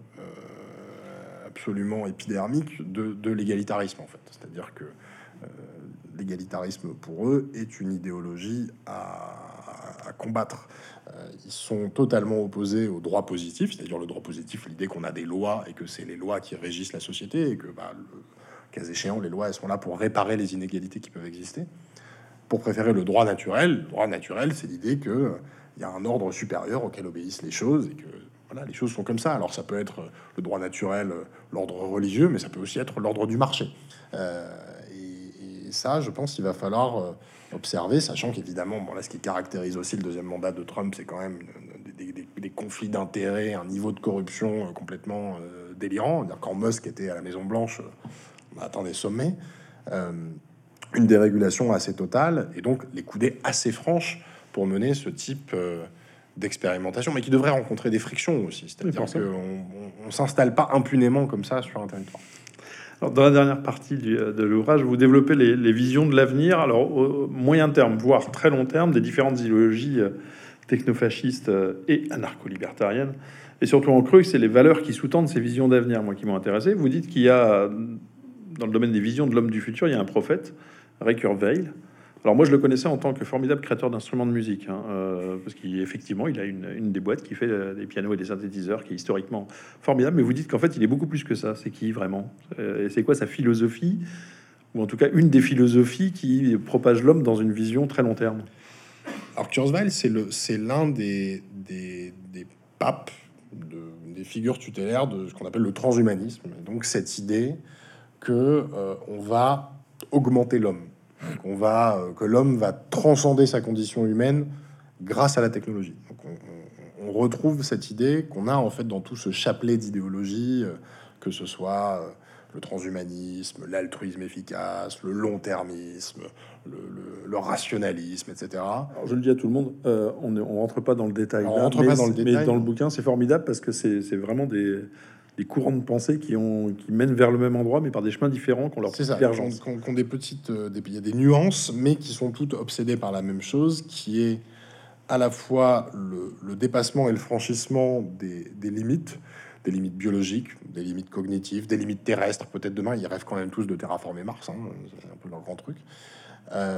euh, absolument épidermique de, de l'égalitarisme en fait. C'est-à-dire que euh, l'égalitarisme pour eux est une idéologie à, à combattre. Euh, ils sont totalement opposés au droit positif, c'est-à-dire le droit positif, l'idée qu'on a des lois et que c'est les lois qui régissent la société et que, bah, le cas échéant, les lois elles sont là pour réparer les inégalités qui peuvent exister. Pour préférer le droit naturel, le droit naturel, c'est l'idée que euh, il y a un ordre supérieur auquel obéissent les choses et que voilà, les choses sont comme ça. Alors ça peut être le droit naturel, l'ordre religieux, mais ça peut aussi être l'ordre du marché. Euh, et, et ça, je pense qu'il va falloir euh, observer, sachant qu'évidemment, bon, là, ce qui caractérise aussi le deuxième mandat de Trump, c'est quand même des, des, des conflits d'intérêts, un niveau de corruption complètement euh, délirant. Quand Musk était à la Maison Blanche, on attend des sommets. Euh, une dérégulation assez totale et donc les coudées assez franches pour mener ce type euh, d'expérimentation, mais qui devrait rencontrer des frictions aussi. C'est-à-dire oui, qu'on on, s'installe pas impunément comme ça sur un territoire. Alors, dans la dernière partie du, de l'ouvrage, vous développez les, les visions de l'avenir, alors au moyen terme, voire très long terme, des différentes idéologies technofascistes et anarcho-libertariennes. Et surtout en creux, c'est les valeurs qui sous-tendent ces visions d'avenir, moi, qui m'ont intéressé. Vous dites qu'il y a, dans le domaine des visions de l'homme du futur, il y a un prophète, Ray Kurzweil. Alors moi, je le connaissais en tant que formidable créateur d'instruments de musique, hein, euh, parce qu'effectivement, il a une, une des boîtes qui fait des pianos et des synthétiseurs, qui est historiquement formidable. Mais vous dites qu'en fait, il est beaucoup plus que ça. C'est qui vraiment? Et c'est quoi sa philosophie, ou en tout cas une des philosophies qui propage l'homme dans une vision très long terme? Alors Kurzweil, c'est le, c'est l'un des, des, des papes, de, des figures tutélaires de ce qu'on appelle le transhumanisme. Donc cette idée que euh, on va augmenter l'homme. On va, euh, que l'homme va transcender sa condition humaine grâce à la technologie. Donc on, on, on retrouve cette idée qu'on a en fait dans tout ce chapelet d'idéologies, euh, que ce soit euh, le transhumanisme, l'altruisme efficace, le long-termisme, le, le, le rationalisme, et cetera. Alors, je le dis à tout le monde, euh, on ne rentre pas dans le détail. Alors, là, on rentre mais, pas dans le mais détail. dans le bouquin, c'est formidable parce que c'est c'est vraiment des, des courants de pensée qui, ont, qui mènent vers le même endroit, mais par des chemins différents, qui ont leur C'est ça, divergence. qu'on qu des petites, euh, des, il y a des nuances, mais qui sont toutes obsédées par la même chose, qui est à la fois le, le dépassement et le franchissement des, des limites, des limites biologiques, des limites cognitives, des limites terrestres. Peut-être demain, ils rêvent quand même tous de terraformer Mars, hein, c'est un peu leur grand truc. Euh,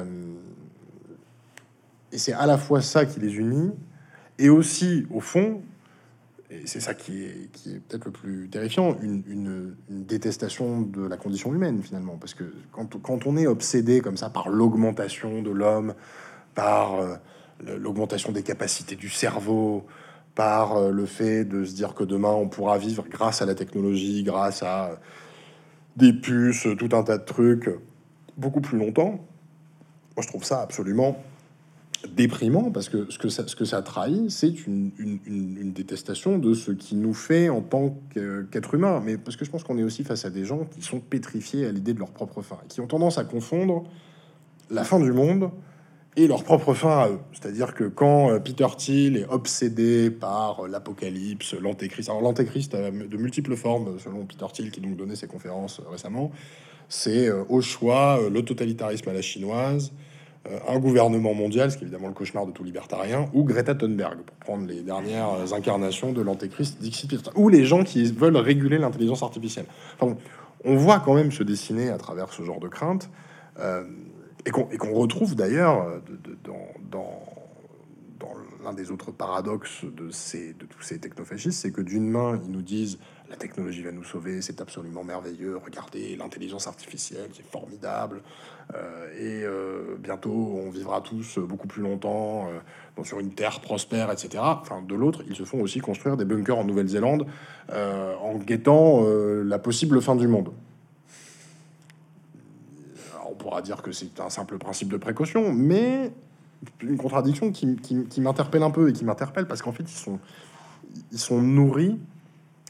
et c'est à la fois ça qui les unit, et aussi, au fond, et c'est ça qui est, qui est peut-être le plus terrifiant, une, une, une détestation de la condition humaine, finalement. Parce que quand, quand on est obsédé comme ça par l'augmentation de l'homme, par euh, l'augmentation des capacités du cerveau, par euh, le fait de se dire que demain, on pourra vivre grâce à la technologie, grâce à euh, des puces, tout un tas de trucs, beaucoup plus longtemps, moi, je trouve ça absolument déprimant, parce que ce que ça, ce que ça trahit, c'est une, une, une, une détestation de ce qui nous fait en tant qu'être humain. Mais parce que je pense qu'on est aussi face à des gens qui sont pétrifiés à l'idée de leur propre fin, qui ont tendance à confondre la fin du monde et leur propre fin à eux. C'est-à-dire que quand Peter Thiel est obsédé par l'apocalypse, l'antéchrist, alors l'antéchrist a de multiples formes selon Peter Thiel, qui donc donnait ses conférences récemment, c'est au choix le totalitarisme à la chinoise, un gouvernement mondial, ce qui est évidemment le cauchemar de tout libertarien, ou Greta Thunberg, pour prendre les dernières incarnations de l'antéchrist, ou les gens qui veulent réguler l'intelligence artificielle. Enfin bon, on voit quand même se dessiner à travers ce genre de crainte, euh, et qu'on qu'on retrouve d'ailleurs de, de, dans, dans, dans l'un des autres paradoxes de, ces, de tous ces technofascistes, c'est que d'une main, ils nous disent la technologie va nous sauver, c'est absolument merveilleux, regardez l'intelligence artificielle, c'est formidable, euh, et euh, bientôt on vivra tous beaucoup plus longtemps euh, sur une terre prospère, et cetera. Enfin, de l'autre, ils se font aussi construire des bunkers en Nouvelle-Zélande euh, en guettant euh, la possible fin du monde. Alors, on pourra dire que c'est un simple principe de précaution, mais une contradiction qui, qui, qui m'interpelle un peu et qui m'interpelle parce qu'en fait, ils sont, ils sont nourris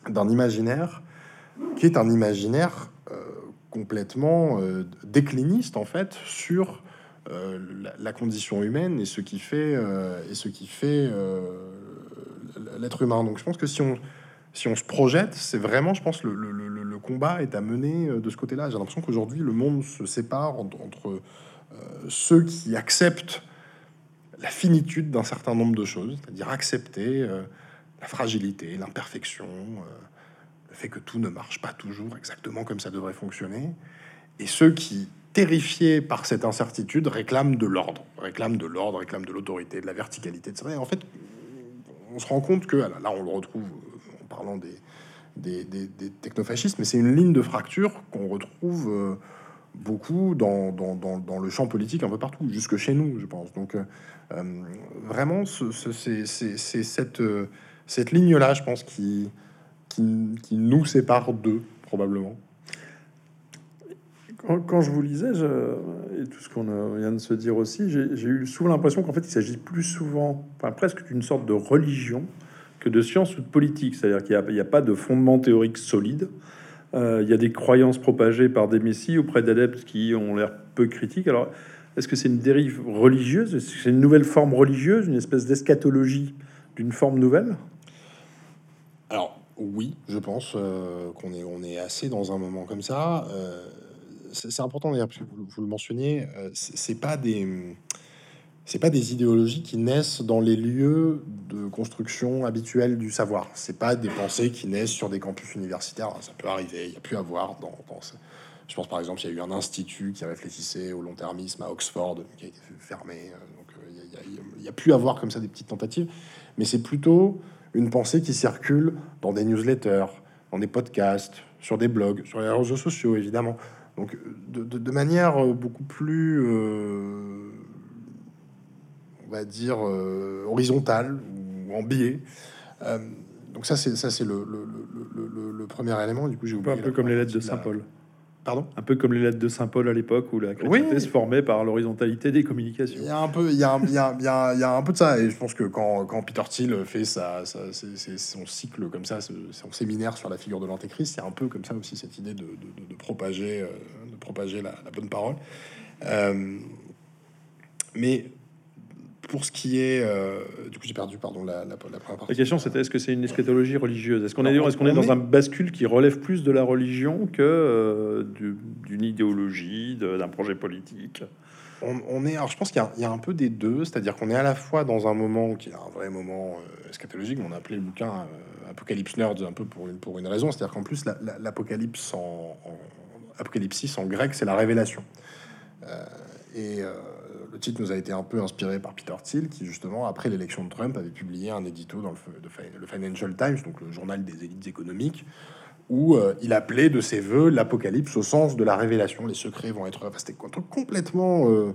d'un imaginaire qui est un imaginaire euh, complètement euh, décliniste en fait sur euh, la, la condition humaine et ce qui fait euh, et ce qui fait euh, l'être humain. Donc je pense que si on si on se projette, c'est vraiment, je pense, le, le, le, le combat est à mener de ce côté-là. J'ai l'impression qu'aujourd'hui le monde se sépare entre, entre euh, ceux qui acceptent la finitude d'un certain nombre de choses, c'est-à-dire accepter euh, la fragilité, l'imperfection, euh, le fait que tout ne marche pas toujours exactement comme ça devrait fonctionner, et ceux qui, terrifiés par cette incertitude, réclament de l'ordre, réclament de l'ordre, réclament de l'autorité, de la verticalité, et cetera. Et en fait, on se rend compte que, là, on le retrouve en parlant des, des, des, des technofascistes, mais c'est une ligne de fracture qu'on retrouve euh, beaucoup dans, dans, dans, dans le champ politique un peu partout, jusque chez nous, je pense. Donc, euh, vraiment, ce, ce, c'est, c'est, c'est cette, euh, cette ligne-là, je pense, qui, qui, qui nous sépare d'eux, probablement. Quand, quand je vous lisais, je, et tout ce qu'on a- vient de se dire aussi, j'ai j'ai eu souvent l'impression qu'en fait, il s'agit plus souvent, enfin presque d'une sorte de religion que de science ou de politique. C'est-à-dire qu'il n'y a, il y a pas de fondement théorique solide. Euh, il y a des croyances propagées par des messies auprès d'adeptes qui ont l'air peu critiques. Alors, est-ce que c'est une dérive religieuse? Est-ce que c'est une nouvelle forme religieuse, une espèce d'eschatologie d'une forme nouvelle? Alors, oui, je pense euh, qu'on est, on est assez dans un moment comme ça. Euh, c'est c'est important d'ailleurs, parce que vous, vous le mentionniez, euh, c'est c'est pas des, c'est pas des idéologies qui naissent dans les lieux de construction habituels du savoir. C'est pas des pensées qui naissent sur des campus universitaires. Ça peut arriver, il y a pu avoir dans, dans ce- je pense par exemple, il y a eu un institut qui réfléchissait au long-termisme à Oxford, qui a été fermé. euh, Donc euh, il y, a- il y a- il y a pu avoir comme ça des petites tentatives, mais c'est plutôt une pensée qui circule dans des newsletters, dans des podcasts, sur des blogs, sur les réseaux sociaux évidemment. Donc de, de- de manière euh, beaucoup plus euh, on va dire, euh, horizontale ou en biais. Euh, donc ça, c'est ça, c'est le, le, le, le, le premier élément. Du coup, j'ai Un peu, un oublié la peu comme première les lettres partie de de la... Saint-Paul. Pardon? Un peu comme les lettres de Saint-Paul à l'époque où la chrétienté se Oui, formait par l'horizontalité des il communications. y a un peu, il y a, un- il y a, il y a, il y a un peu de ça. Et je pense que quand, quand Peter Thiel fait sa, sa- c'est- c'est son cycle comme ça, ce- son séminaire sur la figure de l'antéchrist, c'est un peu comme ça aussi cette idée de, de, de- de propager, euh, de propager la, la bonne parole. Euh, mais pour ce qui est, euh, du coup, j'ai perdu, pardon, la, la, la première La partie. question, c'était est-ce que c'est une eschatologie religieuse? Est-ce qu'on est, Alors, on, est-ce qu'on est on dans est un bascule qui relève plus de la religion que euh, du- d'une idéologie, de- d'un projet politique? On, on est, alors je pense qu'il y a, il y a un peu des deux, c'est-à-dire qu'on est à la fois dans un moment qui est un vrai moment euh, eschatologique, on a appelé le bouquin euh, Apocalypse Nerds un peu pour une, pour une raison, c'est-à-dire qu'en plus la- la- l'apocalypse en, en apocalypsis en grec c'est la révélation. Euh, et euh, le titre nous a été un peu inspiré par Peter Thiel qui justement après l'élection de Trump avait publié un édito dans le, de Fi- le Financial Times, donc le journal des élites économiques, où euh, il appelait de ses voeux l'apocalypse au sens de la révélation. Les secrets vont être... Enfin, c'était un truc complètement euh,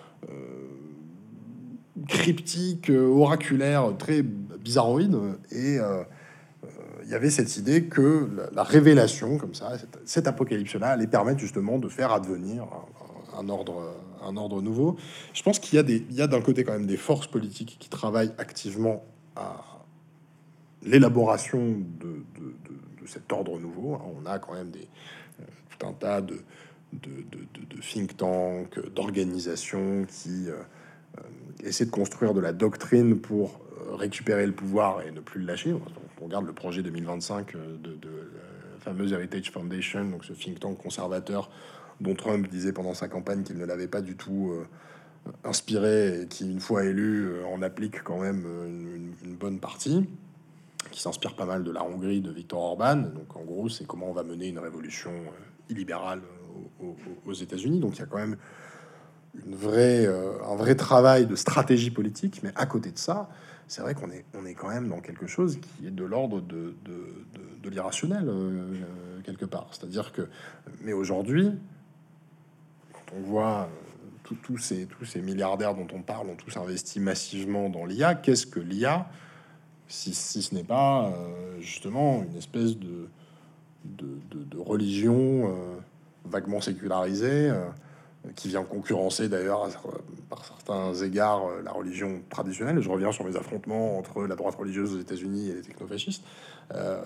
cryptique, euh, oraculaire, très bizarroïde. Et euh, il y avait cette idée que la, la révélation, comme ça, cette, cet apocalypse-là, allait permettre justement de faire advenir un, un ordre, un ordre nouveau. Je pense qu'il y a, des, il y a d'un côté quand même des forces politiques qui travaillent activement à l'élaboration de, de, de- de cet ordre nouveau. On a quand même des, euh, tout un tas de, de, de- de- de think tanks, d'organisations qui euh, euh, essaient de construire de la doctrine pour euh, récupérer le pouvoir et ne plus le lâcher. On regarde le projet deux mille vingt-cinq euh, de, de la fameuse Heritage Foundation, donc ce think tank conservateur dont Trump disait pendant sa campagne qu'il ne l'avait pas du tout euh, inspiré et qui, une fois élu, euh, en applique quand même euh, une, une- une bonne partie, qui s'inspire pas mal de la Hongrie de Viktor Orban. Donc en gros, c'est comment on va mener une révolution euh, illibérale aux, aux- aux États-Unis. Donc il y a quand même une vraie, euh, un vrai travail de stratégie politique. Mais à côté de ça, c'est vrai qu'on est, on est quand même dans quelque chose qui est de l'ordre de, de, de- de l'irrationnel, euh, euh, quelque part. C'est-à-dire que, mais aujourd'hui, quand on voit euh, tous tous ces, tous ces milliardaires dont on parle ont tous investi massivement dans l'I A, qu'est-ce que l'I A si, si ce n'est pas euh, justement une espèce de, de, de- de religion euh, vaguement sécularisée, euh, qui vient concurrencer d'ailleurs euh, par certains égards euh, la religion traditionnelle. Je reviens sur mes affrontements entre la droite religieuse aux États-Unis et les technofascistes. Euh,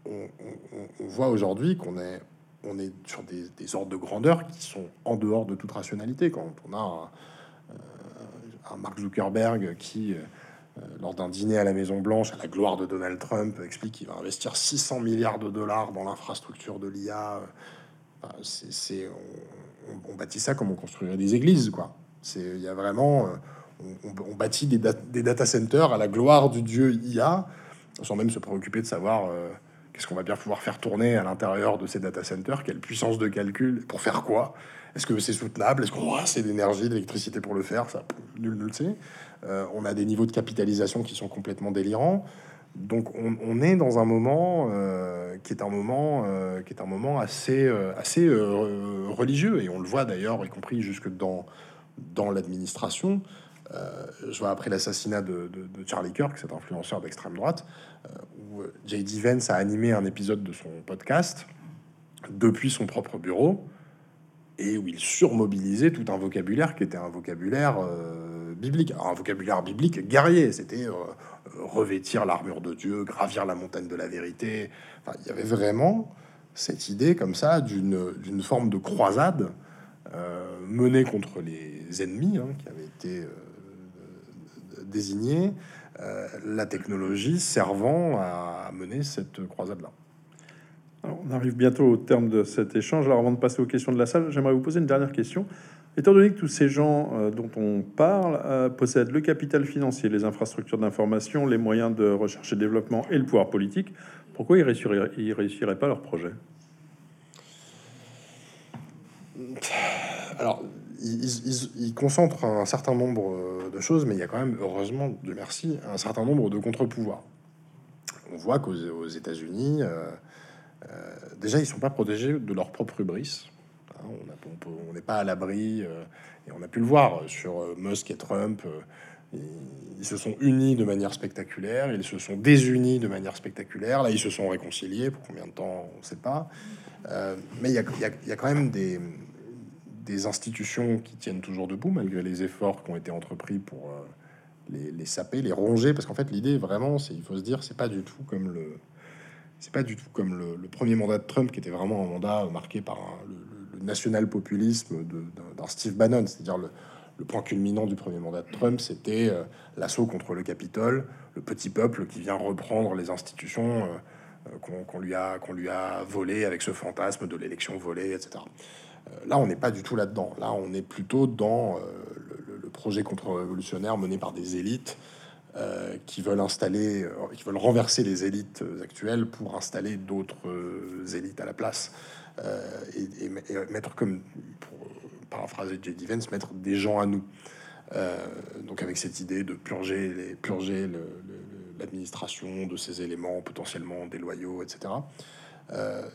on, on, on voit aujourd'hui qu'on est, on est sur des, des ordres de grandeur qui sont en dehors de toute rationalité. Quand on a un, euh, un Mark Zuckerberg qui, euh, lors d'un dîner à la Maison Blanche, à la gloire de Donald Trump, explique qu'il va investir six cents milliards de dollars dans l'infrastructure de l'I A. Enfin, c'est, c'est, on, on bâtit ça comme on construirait des églises, quoi. C'est, il y a vraiment, euh, on, on bâtit des, dat- des data centers à la gloire du dieu I A, sans même se préoccuper de savoir euh, qu'est-ce qu'on va bien pouvoir faire tourner à l'intérieur de ces data centers, quelle puissance de calcul, pour faire quoi. Est-ce que c'est soutenable? Est-ce qu'on aura assez d'énergie, d'électricité pour le faire? Ça, nul ne le sait. Euh, on a des niveaux de capitalisation qui sont complètement délirants. Donc on, on est dans un moment euh, qui est un moment euh, qui est un moment assez euh, assez euh, religieux, et on le voit d'ailleurs, y compris jusque dans dans l'administration. Euh, je vois après l'assassinat de, de, de Charlie Kirk, cet influenceur d'extrême droite, euh, où J D Vance a animé un épisode de son podcast depuis son propre bureau, et où il surmobilisait tout un vocabulaire qui était un vocabulaire euh, biblique. Alors, un vocabulaire biblique guerrier, c'était euh, revêtir l'armure de Dieu, gravir la montagne de la vérité. Enfin, il y avait vraiment cette idée comme ça d'une d'une forme de croisade euh, menée contre les ennemis hein, qui avaient été euh, désignés, euh, la technologie servant à mener cette croisade-là. Alors, on arrive bientôt au terme de cet échange. Alors, avant de passer aux questions de la salle, j'aimerais vous poser une dernière question. Étant donné que tous ces gens euh, dont on parle euh, possèdent le capital financier, les infrastructures d'information, les moyens de recherche et développement et le pouvoir politique, pourquoi ils réussiraient, ils réussiraient pas leur projet? Alors, ils, ils- ils concentrent un certain nombre de choses, mais il y a quand même, heureusement, Dieu merci, un certain nombre de contre-pouvoirs. On voit qu'aux aux États-Unis, euh, euh, déjà, ils sont pas protégés de leur propre hubris. Hein, on a- on peut- on n'est pas à l'abri, euh, et on a pu le voir sur euh, Musk et Trump. euh, ils, ils se sont unis de manière spectaculaire, ils se sont désunis de manière spectaculaire. Là, ils se sont réconciliés. Pour combien de temps, on ne sait pas. Euh, mais il y a, il y a- il y a quand même des, des institutions qui tiennent toujours debout, malgré les efforts qui ont été entrepris pour euh, les, les saper, les ronger. Parce qu'en fait, l'idée, vraiment, c'est, il faut se dire, c'est pas du tout comme le, c'est pas du tout comme le, le premier mandat de Trump, qui était vraiment un mandat marqué par un- le, le- le national-populisme de- d'un d'un Steve Bannon. C'est-à-dire le, le point culminant du premier mandat de Trump, c'était euh, l'assaut contre le Capitole, le petit peuple qui vient reprendre les institutions euh, euh, qu'on qu'on lui a qu'on lui a volées avec ce fantasme de l'élection volée, et cetera. Euh, là, on n'est pas du tout là-dedans. Là, on est plutôt dans euh, le, le- le projet contre-révolutionnaire mené par des élites euh, qui veulent installer, euh, qui veulent renverser les élites actuelles pour installer d'autres euh, élites à la place, euh, et, et- et mettre comme, pour paraphraser J D Vance, mettre des gens à nous. Euh, donc avec cette idée de purger les, purger le- le- l'administration de ces éléments potentiellement déloyaux, et cetera. Euh,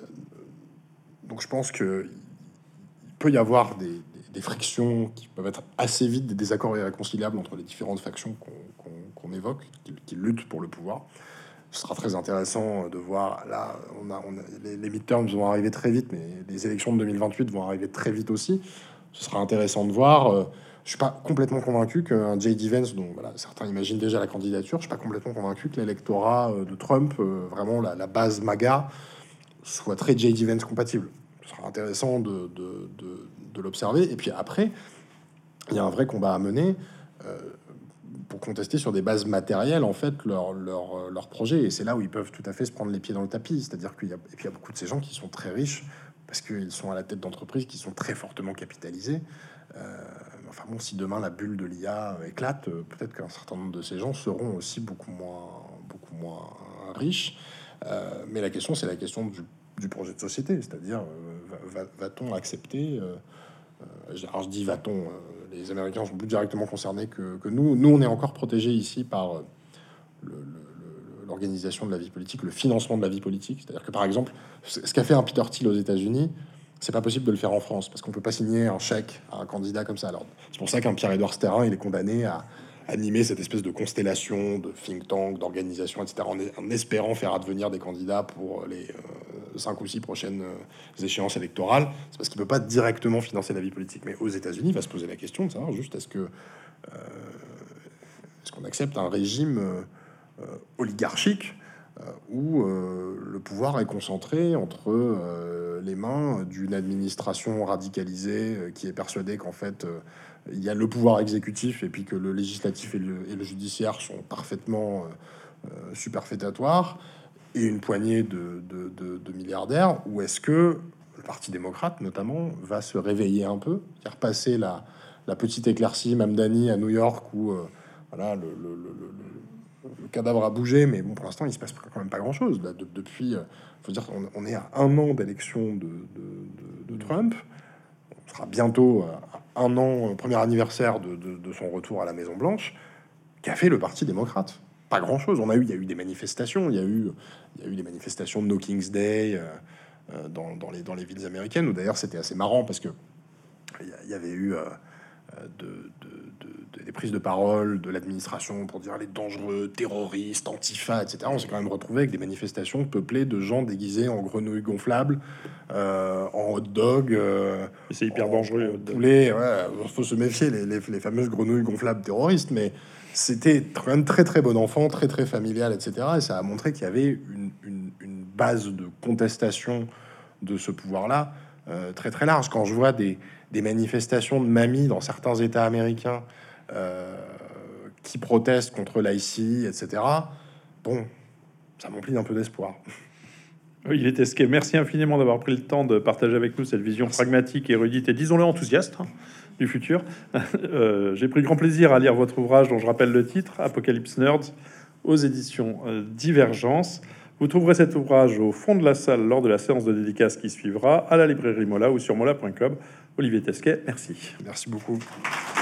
donc je pense que il peut y avoir des, des- des frictions qui peuvent être assez vite des désaccords irréconciliables entre les différentes factions qu'on qu'on- qu'on évoque, qui, qui luttent pour le pouvoir. Ce sera très intéressant de voir. Là, on a, on a- les, les midterms vont arriver très vite, mais les élections de deux mille vingt-huit vont arriver très vite aussi. Ce sera intéressant de voir. Euh, je suis pas complètement convaincu qu'un J D Vance, dont voilà, certains imaginent déjà la candidature, je suis pas complètement convaincu que l'électorat euh, de Trump, euh, vraiment la, la base MAGA, soit très J D Vance compatible. Ce sera intéressant de, de, de- de l'observer. Et puis après, il y a un vrai combat à mener euh, pour contester sur des bases matérielles, en fait, leur, leur, leur projet. Et c'est là où ils peuvent tout à fait se prendre les pieds dans le tapis. C'est-à-dire qu'il y a, et puis il y a beaucoup de ces gens qui sont très riches parce qu'ils sont à la tête d'entreprises qui sont très fortement capitalisées. Euh, enfin bon, si demain la bulle de l'I A éclate, euh, peut-être qu'un certain nombre de ces gens seront aussi beaucoup moins, beaucoup moins riches. Euh, mais la question, c'est la question du, du projet de société, c'est-à-dire euh, va- va- va-t-on accepter euh, euh, alors je dis va-t-on, euh, les Américains sont plus directement concernés que, que nous. Nous, on est encore protégés ici par euh, le- le- le- l'organisation de la vie politique, le financement de la vie politique. C'est-à-dire que par exemple, ce ce qu'a fait un Peter Thiel aux États-Unis, c'est pas possible de le faire en France parce qu'on peut pas signer un chèque à un candidat comme ça. Alors c'est pour ça qu'un Pierre-Édouard Sterrin, il est condamné à animer cette espèce de constellation de think tank, d'organisation, et cetera, en, en espérant faire advenir des candidats pour les euh, cinq ou six prochaines euh, échéances électorales. C'est parce qu'il peut pas directement financer la vie politique. Mais aux États-Unis, il va se poser la question de savoir juste est-ce que euh, est-ce qu'on accepte un régime euh, euh, oligarchique euh, où euh, le le pouvoir est concentré entre euh, les mains d'une administration radicalisée euh, qui est persuadée qu'en fait euh, il y a le pouvoir exécutif et puis que le législatif et le, et le judiciaire sont parfaitement euh, euh, superfétatoires, et une poignée de, de, de, de milliardaires. Ou est-ce que le Parti démocrate notamment va se réveiller un peu, faire passer la, la petite éclaircie Mamdani à New York où euh, voilà, le, le, le, le, le cadavre a bougé, mais bon, pour l'instant, il se passe quand même pas grand-chose. De, depuis, euh, faut dire qu'on on est à un an d'élection de, de, de, de Trump. On sera bientôt à un an, premier anniversaire de, de, de son retour à la Maison-Blanche. Qu'a fait le Parti démocrate? Pas grand-chose. On a eu, il y a eu des manifestations. Il y a eu, il y a eu des manifestations de No King's Day euh, dans, dans, les, dans les villes américaines. Où d'ailleurs, c'était assez marrant parce que il y avait eu euh, de, de, de, de, des prises de parole de l'administration pour dire les dangereux, terroristes, antifa, et cetera. On s'est quand même retrouvé avec des manifestations peuplées de gens déguisés en grenouilles gonflables, euh, en hot dog. Euh, c'est hyper dangereux. En poulet, ouais, faut se méfier, les, les, les fameuses grenouilles gonflables terroristes, mais c'était quand même très très bon enfant, très très familial, et cetera. Et ça a montré qu'il y avait une, une, une base de contestation de ce pouvoir-là euh, très très large. Quand je vois des des manifestations de mamies dans certains États américains euh, qui protestent contre l'I C, et cetera. Bon, ça m'emplit un peu d'espoir. Olivier Tesquet, merci infiniment d'avoir pris le temps de partager avec nous cette vision merci. pragmatique, érudite et disons-le enthousiaste hein, du futur. euh, J'ai pris grand plaisir à lire votre ouvrage dont je rappelle le titre, Apocalypse Nerds, aux éditions euh, Divergence. Vous trouverez cet ouvrage au fond de la salle lors de la séance de dédicace qui suivra, à la librairie Mola ou sur mola point com. Olivier Tesquet, merci. Merci beaucoup.